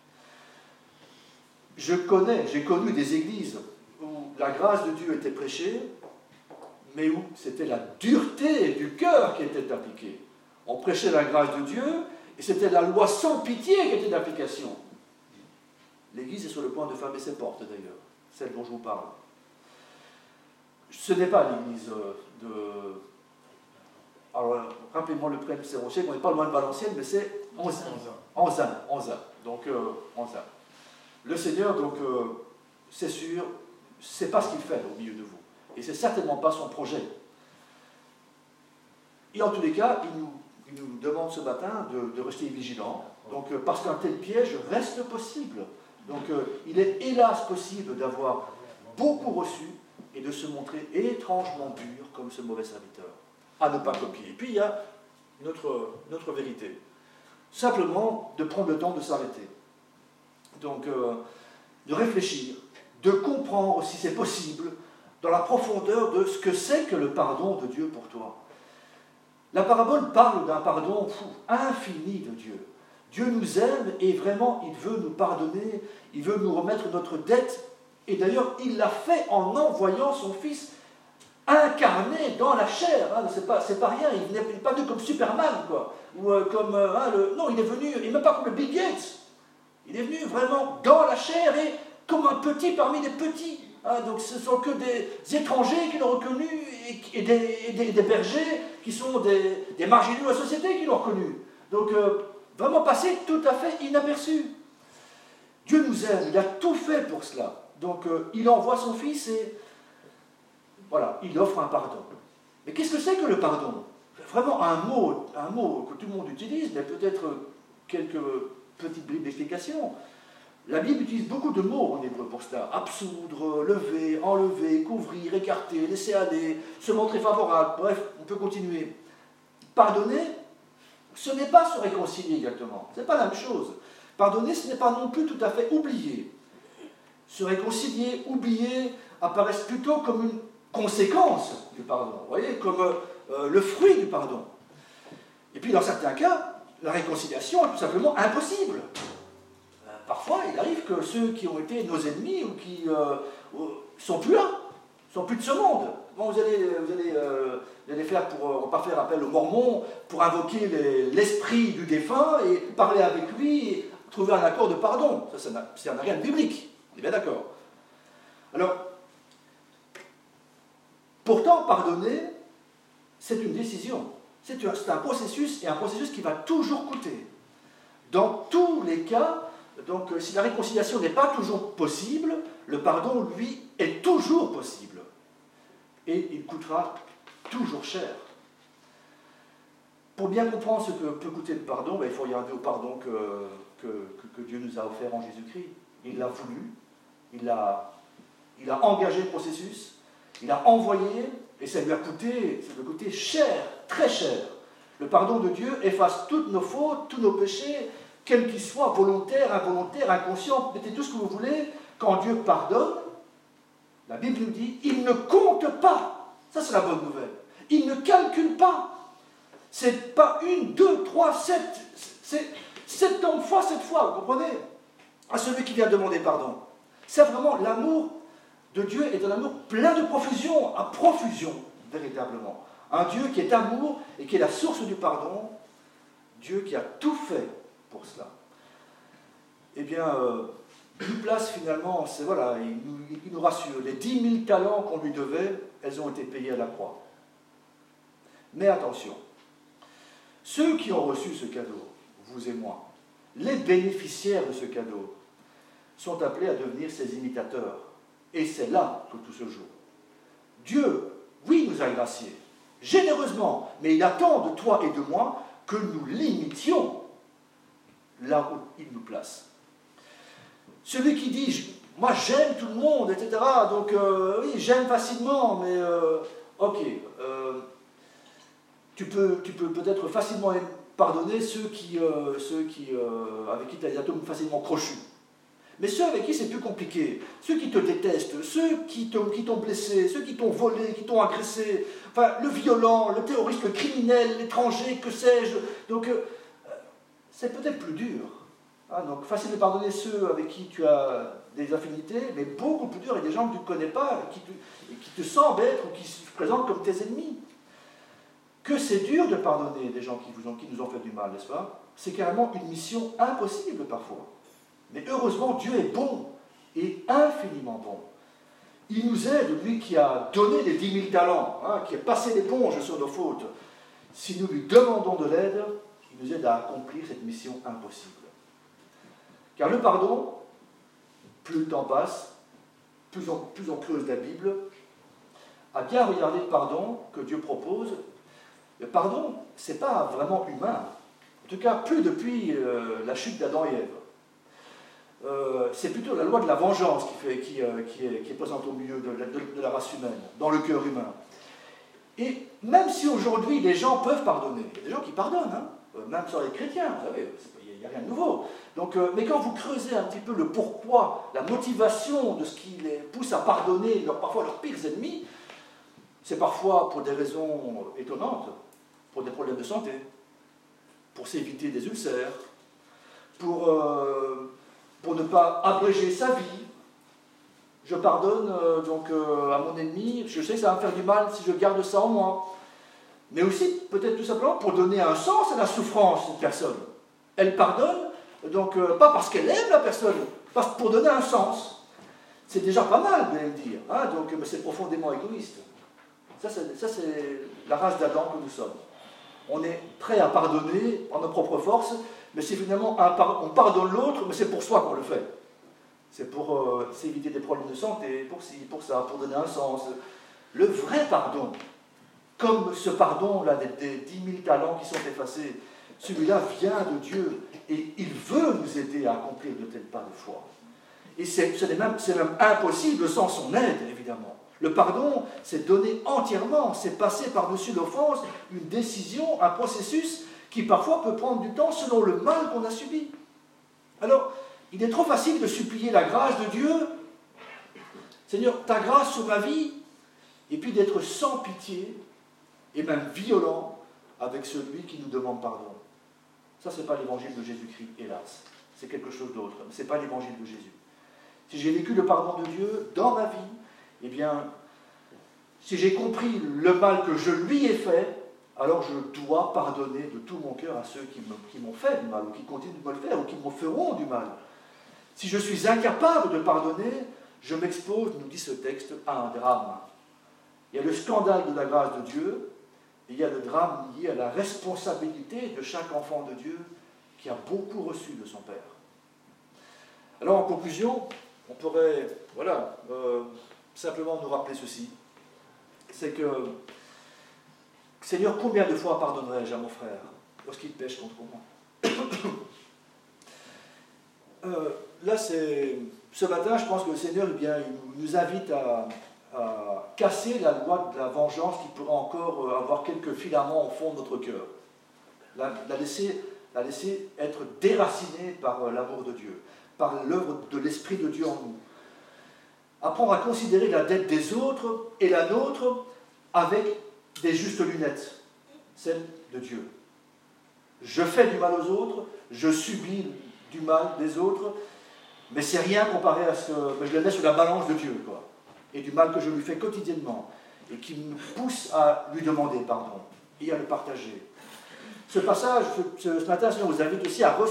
J'ai connu des églises où la grâce de Dieu était prêchée, mais où c'était la dureté du cœur qui était appliquée. On prêchait la grâce de Dieu, et c'était la loi sans pitié qui était d'application. L'église est sur le point de fermer ses portes d'ailleurs, celle dont je vous parle. Ce n'est pas l'église de... Alors, rappelez-moi le prêtre du Rocher, on n'est pas loin de Valenciennes, mais c'est Anzin. Donc, Anzin. Le Seigneur, donc, c'est sûr, c'est pas ce qu'il fait au milieu de vous. Et c'est certainement pas son projet. Et en tous les cas, il nous demande ce matin de rester vigilants. Donc, parce qu'un tel piège reste possible. Donc, il est hélas possible d'avoir beaucoup reçu et de se montrer étrangement dur comme ce mauvais serviteur, à ne pas copier. Et puis il y a notre vérité. Simplement de prendre le temps de s'arrêter. Donc de réfléchir, de comprendre si c'est possible, dans la profondeur de ce que c'est que le pardon de Dieu pour toi. La parabole parle d'un pardon infini de Dieu. Dieu nous aime et vraiment il veut nous pardonner, il veut nous remettre notre dette. Et d'ailleurs, il l'a fait en envoyant son Fils incarné dans la chair. Hein, c'est pas rien, il n'est pas venu comme Superman, quoi. Ou non, il est venu, et même pas comme le Bill Gates. Il est venu vraiment dans la chair et comme un petit parmi les petits. Hein, donc ce ne sont que des étrangers qui l'ont reconnu et des bergers qui sont des marginaux de la société qui l'ont reconnu. Donc vraiment passé tout à fait inaperçu. Dieu nous aime, il a tout fait pour cela. Donc il envoie son Fils et voilà, il offre un pardon. Mais qu'est-ce que c'est que le pardon? Vraiment un mot que tout le monde utilise, mais peut-être quelques petites bribes d'explication. La Bible utilise beaucoup de mots en hébreu pour cela. Absoudre, lever, enlever, couvrir, écarter, laisser aller, se montrer favorable. Bref, on peut continuer. Pardonner, ce n'est pas se réconcilier exactement. Ce n'est pas la même chose. Pardonner, ce n'est pas non plus tout à fait oublier. Se réconcilier, oublier, apparaissent plutôt comme une conséquence du pardon. Vous voyez, comme le fruit du pardon. Et puis, dans certains cas, la réconciliation est tout simplement impossible. Parfois, il arrive que ceux qui ont été nos ennemis ou qui sont plus là, sont plus de ce monde. Bon, vous allez faire on va faire appel aux Mormons pour invoquer l'esprit du défunt et parler avec lui et trouver un accord de pardon. Ça n'a rien de biblique. On est bien d'accord. Alors, pourtant, pardonner, c'est une décision. C'est un processus et un processus qui va toujours coûter. Dans tous les cas, donc, si la réconciliation n'est pas toujours possible, le pardon, lui, est toujours possible. Et il coûtera toujours cher. Pour bien comprendre ce que peut coûter le pardon, il faut regarder au pardon que Dieu nous a offert en Jésus-Christ. Il l'a voulu, il a engagé le processus, il a envoyé, et ça lui a coûté cher, très cher. Le pardon de Dieu efface toutes nos fautes, tous nos péchés, quels qu'ils soient, volontaires, involontaires, inconscients, mettez tout ce que vous voulez. Quand Dieu pardonne, la Bible nous dit, il ne compte pas. Ça, c'est la bonne nouvelle. Il ne calcule pas. C'est pas 1, 2, 3, 7. C'est 70 fois 7 fois, vous comprenez? À celui qui vient demander pardon. C'est vraiment l'amour de Dieu est un amour plein de profusion, à profusion, véritablement. Un Dieu qui est amour et qui est la source du pardon. Dieu qui a tout fait pour cela. Eh bien, une place finalement, c'est voilà, il nous rassure. Les 10 000 talents qu'on lui devait, elles ont été payées à la croix. Mais attention, ceux qui ont reçu ce cadeau, vous et moi, les bénéficiaires de ce cadeau, sont appelés à devenir ses imitateurs. Et c'est là que tout se joue. Dieu, oui, nous a graciés, généreusement, mais il attend de toi et de moi que nous l'imitions là où il nous place. Celui qui dit, moi j'aime tout le monde, etc., donc oui, j'aime facilement, mais ok, tu peux peut-être facilement pardonner ceux avec qui tu as les atomes facilement crochus. Mais ceux avec qui c'est plus compliqué, ceux qui te détestent, ceux qui t'ont blessé, ceux qui t'ont volé, qui t'ont agressé, enfin le violent, le terroriste, le criminel, l'étranger, que sais-je, donc c'est peut-être plus dur. Ah, donc facile de pardonner ceux avec qui tu as des affinités, mais beaucoup plus dur avec des gens que tu ne connais pas, et qui te semblent être ou qui se présentent comme tes ennemis. Que c'est dur de pardonner des gens qui nous ont fait du mal, n'est-ce pas? C'est carrément une mission impossible parfois. Mais heureusement, Dieu est bon, et infiniment bon. Il nous aide, lui qui a donné les 10 000 talents, hein, qui a passé l'éponge sur nos fautes. Si nous lui demandons de l'aide, il nous aide à accomplir cette mission impossible. Car le pardon, plus le temps passe, plus on creuse la Bible, à bien regarder le pardon que Dieu propose, le pardon, ce n'est pas vraiment humain. En tout cas, plus depuis la chute d'Adam et Ève. C'est plutôt la loi de la vengeance qui est présente au milieu de la race humaine, dans le cœur humain. Et même si aujourd'hui les gens peuvent pardonner, il y a des gens qui pardonnent, hein, même sur les chrétiens, vous savez, il n'y a rien de nouveau. Donc, mais quand vous creusez un petit peu le pourquoi, la motivation de ce qui les pousse à pardonner parfois leurs pires ennemis, c'est parfois pour des raisons étonnantes, pour des problèmes de santé, pour s'éviter des ulcères, pour ne pas abréger sa vie. Je pardonne à mon ennemi, je sais que ça va me faire du mal si je garde ça en moi. Mais aussi, peut-être tout simplement, pour donner un sens à la souffrance d'une personne. Elle pardonne, donc pas parce qu'elle aime la personne, pour donner un sens. C'est déjà pas mal, vous allez me dire, hein, donc, mais c'est profondément égoïste. Ça, c'est la race d'Adam que nous sommes. On est prêt à pardonner en nos propres forces, mais c'est finalement on pardonne l'autre, mais c'est pour soi qu'on le fait. C'est pour s'éviter des problèmes de santé, pour ci, pour ça, pour donner un sens. Le vrai pardon, comme ce pardon-là des 10 000 talents qui sont effacés, celui-là vient de Dieu et il veut nous aider à accomplir de tels pas de foi. Et c'est même impossible sans son aide, évidemment. Le pardon, c'est donner entièrement, c'est passer par-dessus l'offense, une décision, un processus qui parfois peut prendre du temps selon le mal qu'on a subi. Alors, il est trop facile de supplier la grâce de Dieu, Seigneur, ta grâce sur ma vie, et puis d'être sans pitié et même violent avec celui qui nous demande pardon. Ça, ce n'est pas l'évangile de Jésus-Christ, hélas. C'est quelque chose d'autre. Ce n'est pas l'évangile de Jésus. Si j'ai vécu le pardon de Dieu dans ma vie, eh bien, si j'ai compris le mal que je lui ai fait, alors je dois pardonner de tout mon cœur à ceux qui m'ont fait du mal, ou qui continuent de me le faire, ou qui me feront du mal. Si je suis incapable de pardonner, je m'expose, nous dit ce texte, à un drame. Il y a le scandale de la grâce de Dieu, et il y a le drame lié à la responsabilité de chaque enfant de Dieu qui a beaucoup reçu de son Père. Alors en conclusion, on pourrait simplement nous rappeler ceci, c'est que Seigneur, combien de fois pardonnerai-je à mon frère lorsqu'il pêche contre moi? Là, ce matin, je pense que le Seigneur il nous invite à casser la loi de la vengeance qui pourrait encore avoir quelques filaments au fond de notre cœur. La laisser être déracinée par l'amour de Dieu, par l'œuvre de l'Esprit de Dieu en nous. Apprendre à considérer la dette des autres et la nôtre avec des justes lunettes, celle de Dieu. Je fais du mal aux autres, je subis du mal des autres, mais c'est rien comparé à ce que je le mets sur la balance de Dieu, quoi, et du mal que je lui fais quotidiennement, et qui me pousse à lui demander pardon, et à le partager. Ce passage, ce matin, je vous invite aussi à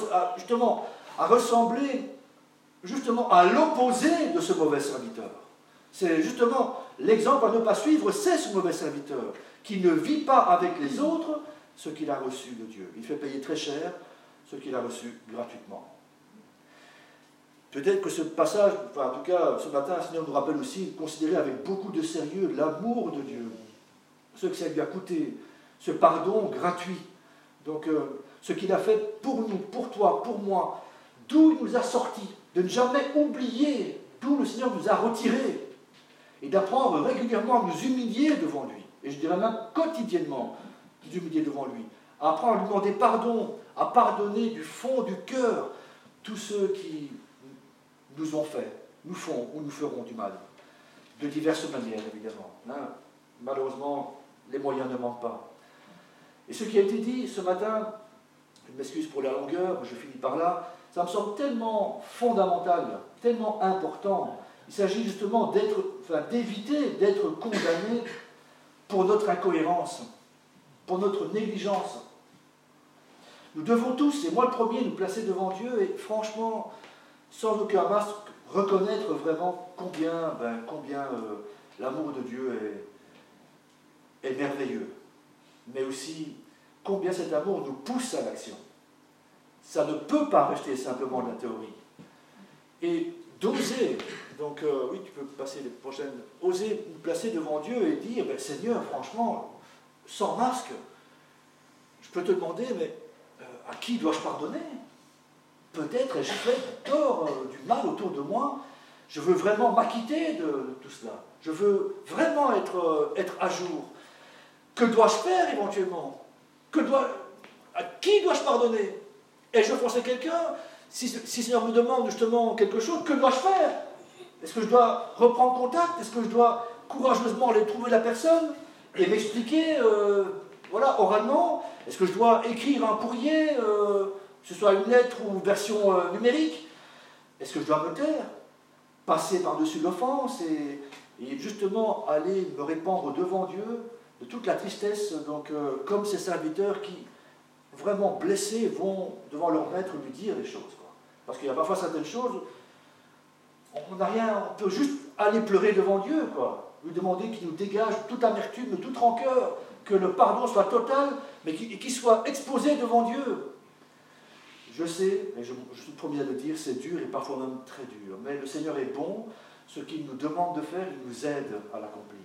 ressembler justement à l'opposé de ce mauvais serviteur. C'est justement l'exemple à ne pas suivre, c'est ce mauvais serviteur qui ne vit pas avec les autres ce qu'il a reçu de Dieu. Il fait payer très cher ce qu'il a reçu gratuitement. Peut-être que ce passage, en tout cas ce matin, le Seigneur nous rappelle aussi de considérer avec beaucoup de sérieux l'amour de Dieu, ce que ça lui a coûté, ce pardon gratuit. Donc ce qu'il a fait pour nous, pour toi, pour moi, d'où il nous a sortis, de ne jamais oublier d'où le Seigneur nous a retirés, et d'apprendre régulièrement à nous humilier devant lui, et je dirais même quotidiennement nous humilier devant lui, à apprendre à lui demander pardon, à pardonner du fond du cœur tous ceux qui nous ont fait, nous font ou nous feront du mal, de diverses manières évidemment. Hein. Malheureusement, les moyens ne manquent pas. Et ce qui a été dit ce matin, je m'excuse pour la longueur, je finis par là, ça me semble tellement fondamental, tellement important. Il s'agit justement d'éviter d'être condamné pour notre incohérence, pour notre négligence. Nous devons tous, et moi le premier, nous placer devant Dieu et franchement, sans aucun masque, reconnaître vraiment combien l'amour de Dieu est merveilleux, mais aussi combien cet amour nous pousse à l'action. Ça ne peut pas rester simplement de la théorie. Et d'oser, donc oui, tu peux passer les prochaines, oser nous placer devant Dieu et dire, Seigneur, franchement, sans masque, je peux te demander, mais à qui dois-je pardonner? Peut-être ai-je fait du tort, du mal autour de moi. Je veux vraiment m'acquitter de tout cela. Je veux vraiment être à jour. Que dois-je faire éventuellement? À qui dois-je pardonner? Ai-je offensé quelqu'un? Si le Seigneur me demande justement quelque chose, que dois-je faire? Est-ce que je dois reprendre contact? Est-ce que je dois courageusement aller trouver la personne et m'expliquer oralement? Est-ce que je dois écrire un courrier, que ce soit une lettre ou une version numérique? Est-ce que je dois me taire? Passer par-dessus l'offense et justement aller me répandre devant Dieu de toute la tristesse, donc comme ces serviteurs qui, vraiment blessés, vont devant leur maître lui dire les choses. Quoi. Parce qu'il y a parfois certaines choses, on n'a rien, on peut juste aller pleurer devant Dieu, quoi. Lui demander qu'il nous dégage toute amertume, toute rancœur, que le pardon soit total, mais qu'il soit exposé devant Dieu. Je sais, et je suis le premier à le dire, c'est dur et parfois même très dur, mais le Seigneur est bon, ce qu'il nous demande de faire, il nous aide à l'accomplir.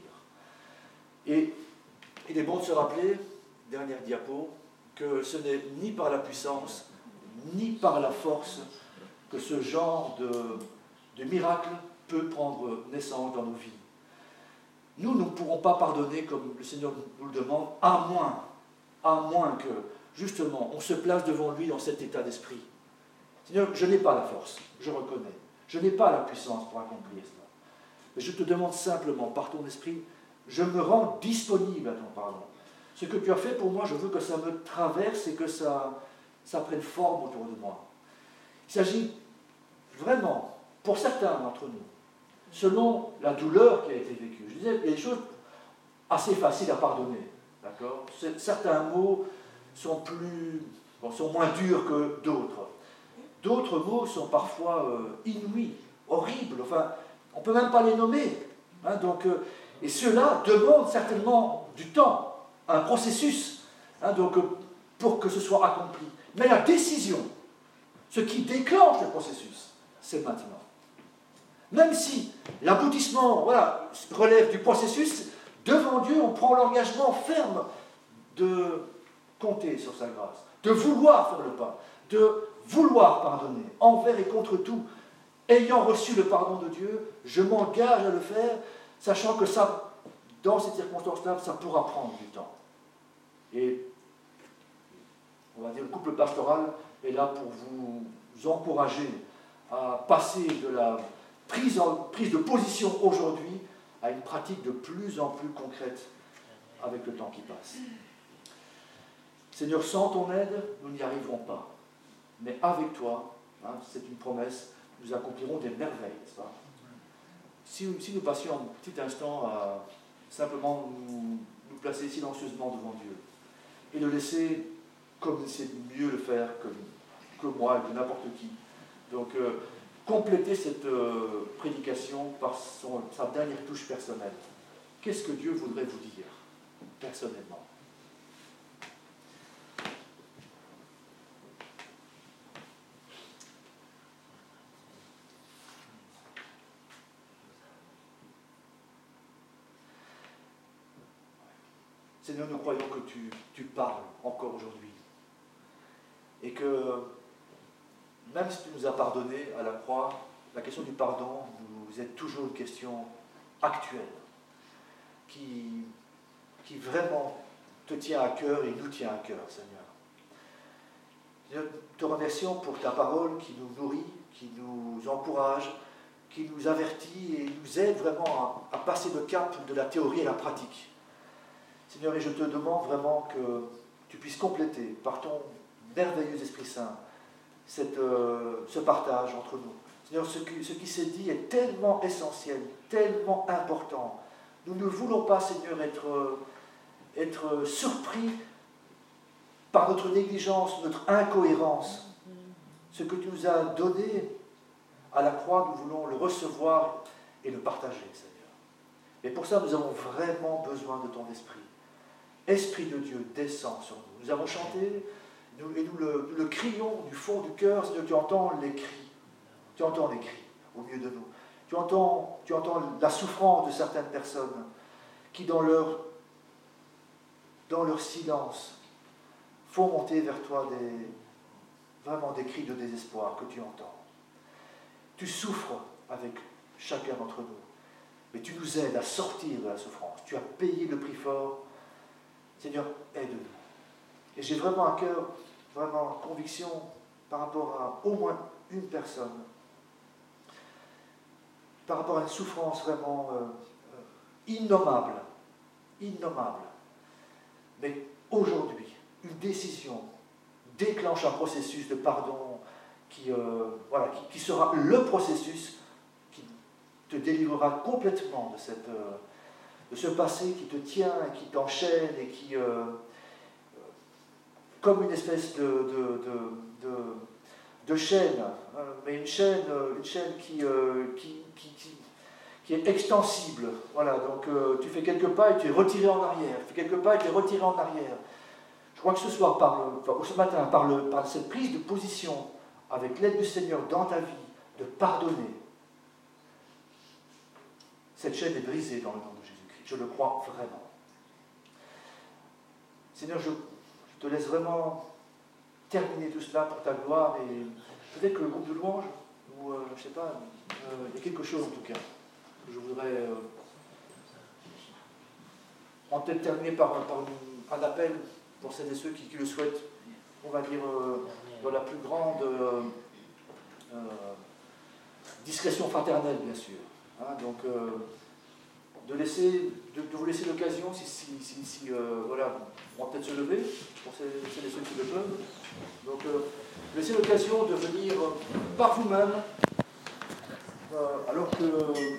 Et il est bon de se rappeler, dernière diapo, que ce n'est ni par la puissance, ni par la force que ce genre de miracle peut prendre naissance dans nos vies. Nous ne pourrons pas pardonner comme le Seigneur nous le demande, à moins que, justement, on se place devant lui dans cet état d'esprit. Seigneur, je n'ai pas la force, je reconnais. Je n'ai pas la puissance pour accomplir cela. Mais je te demande simplement, par ton esprit, je me rends disponible à ton pardon. Ce que tu as fait pour moi, je veux que ça me traverse et que ça prenne forme autour de moi. Il s'agit vraiment, pour certains d'entre nous, selon la douleur qui a été vécue. Je disais, il y a des choses assez faciles à pardonner. D'accord ? Certains mots sont moins durs que d'autres. D'autres mots sont parfois inouïs, horribles. Enfin, on ne peut même pas les nommer. Hein, et ceux-là demandent certainement du temps, un processus, hein, pour que ce soit accompli. Mais la décision, ce qui déclenche le processus, c'est maintenant. Même si l'aboutissement relève du processus, devant Dieu, on prend l'engagement ferme de compter sur sa grâce, de vouloir faire le pas, de vouloir pardonner, envers et contre tout. Ayant reçu le pardon de Dieu, je m'engage à le faire, sachant que ça, dans ces circonstances-là, ça pourra prendre du temps. Et, on va dire, le couple pastoral est là pour vous encourager à passer de la prise de position aujourd'hui à une pratique de plus en plus concrète avec le temps qui passe. Seigneur, sans ton aide, nous n'y arriverons pas. Mais avec toi, hein, c'est une promesse, nous accomplirons des merveilles, n'est-ce pas ? Si nous passions un petit instant à simplement nous placer silencieusement devant Dieu et le laisser comme c'est mieux le faire que moi et que n'importe qui. Donc, compléter cette prédication par sa dernière touche personnelle. Qu'est-ce que Dieu voudrait vous dire, personnellement ? Seigneur, nous croyons que tu parles encore aujourd'hui. Et que, même si tu nous as pardonné à la croix, la question du pardon vous est toujours une question actuelle, qui vraiment te tient à cœur et nous tient à cœur, Seigneur. Nous te remercions pour ta parole qui nous nourrit, qui nous encourage, qui nous avertit et nous aide vraiment à passer le cap de la théorie à la pratique. Seigneur, et je te demande vraiment que tu puisses compléter par ton merveilleux Esprit Saint ce partage entre nous. Seigneur, ce qui s'est dit est tellement essentiel, tellement important. Nous ne voulons pas, Seigneur, être surpris par notre négligence, notre incohérence. Ce que tu nous as donné à la croix, nous voulons le recevoir et le partager, Seigneur. Et pour ça, nous avons vraiment besoin de ton esprit. Esprit de Dieu, descend sur nous. Nous avons chanté, nous le crions du fond du cœur. Seigneur, tu entends les cris. Tu entends les cris au milieu de nous. Tu entends la souffrance de certaines personnes qui, dans leur silence, font monter vers toi vraiment des cris de désespoir que tu entends. Tu souffres avec chacun d'entre nous, mais tu nous aides à sortir de la souffrance. Tu as payé le prix fort. Seigneur, aide-nous. Et j'ai vraiment à cœur, vraiment conviction par rapport à au moins une personne, par rapport à une souffrance vraiment innommable, mais aujourd'hui, une décision déclenche un processus de pardon qui sera le processus qui te délivrera complètement de ce passé qui te tient, qui t'enchaîne et qui, comme une espèce de chaîne, mais une chaîne qui est extensible. Voilà, donc tu fais quelques pas et tu es retiré en arrière. Tu fais quelques pas et tu es retiré en arrière. Je crois que ce soir, ce matin, par cette prise de position, avec l'aide du Seigneur dans ta vie, de pardonner, cette chaîne est brisée dans le nom de Jésus-Christ. Je le crois vraiment. Seigneur, je te laisse vraiment terminer tout cela pour ta gloire, et peut-être que le groupe de louanges, ou je ne sais pas, il y a quelque chose en tout cas que je voudrais peut-être terminer par un appel pour celles et ceux qui le souhaitent, on va dire dans la plus grande discrétion fraternelle, bien sûr. Hein, donc, de vous laisser l'occasion, voilà, on va peut-être se lever, pour celles et ceux qui le peuvent. Donc, laissez l'occasion de venir par vous-même, alors que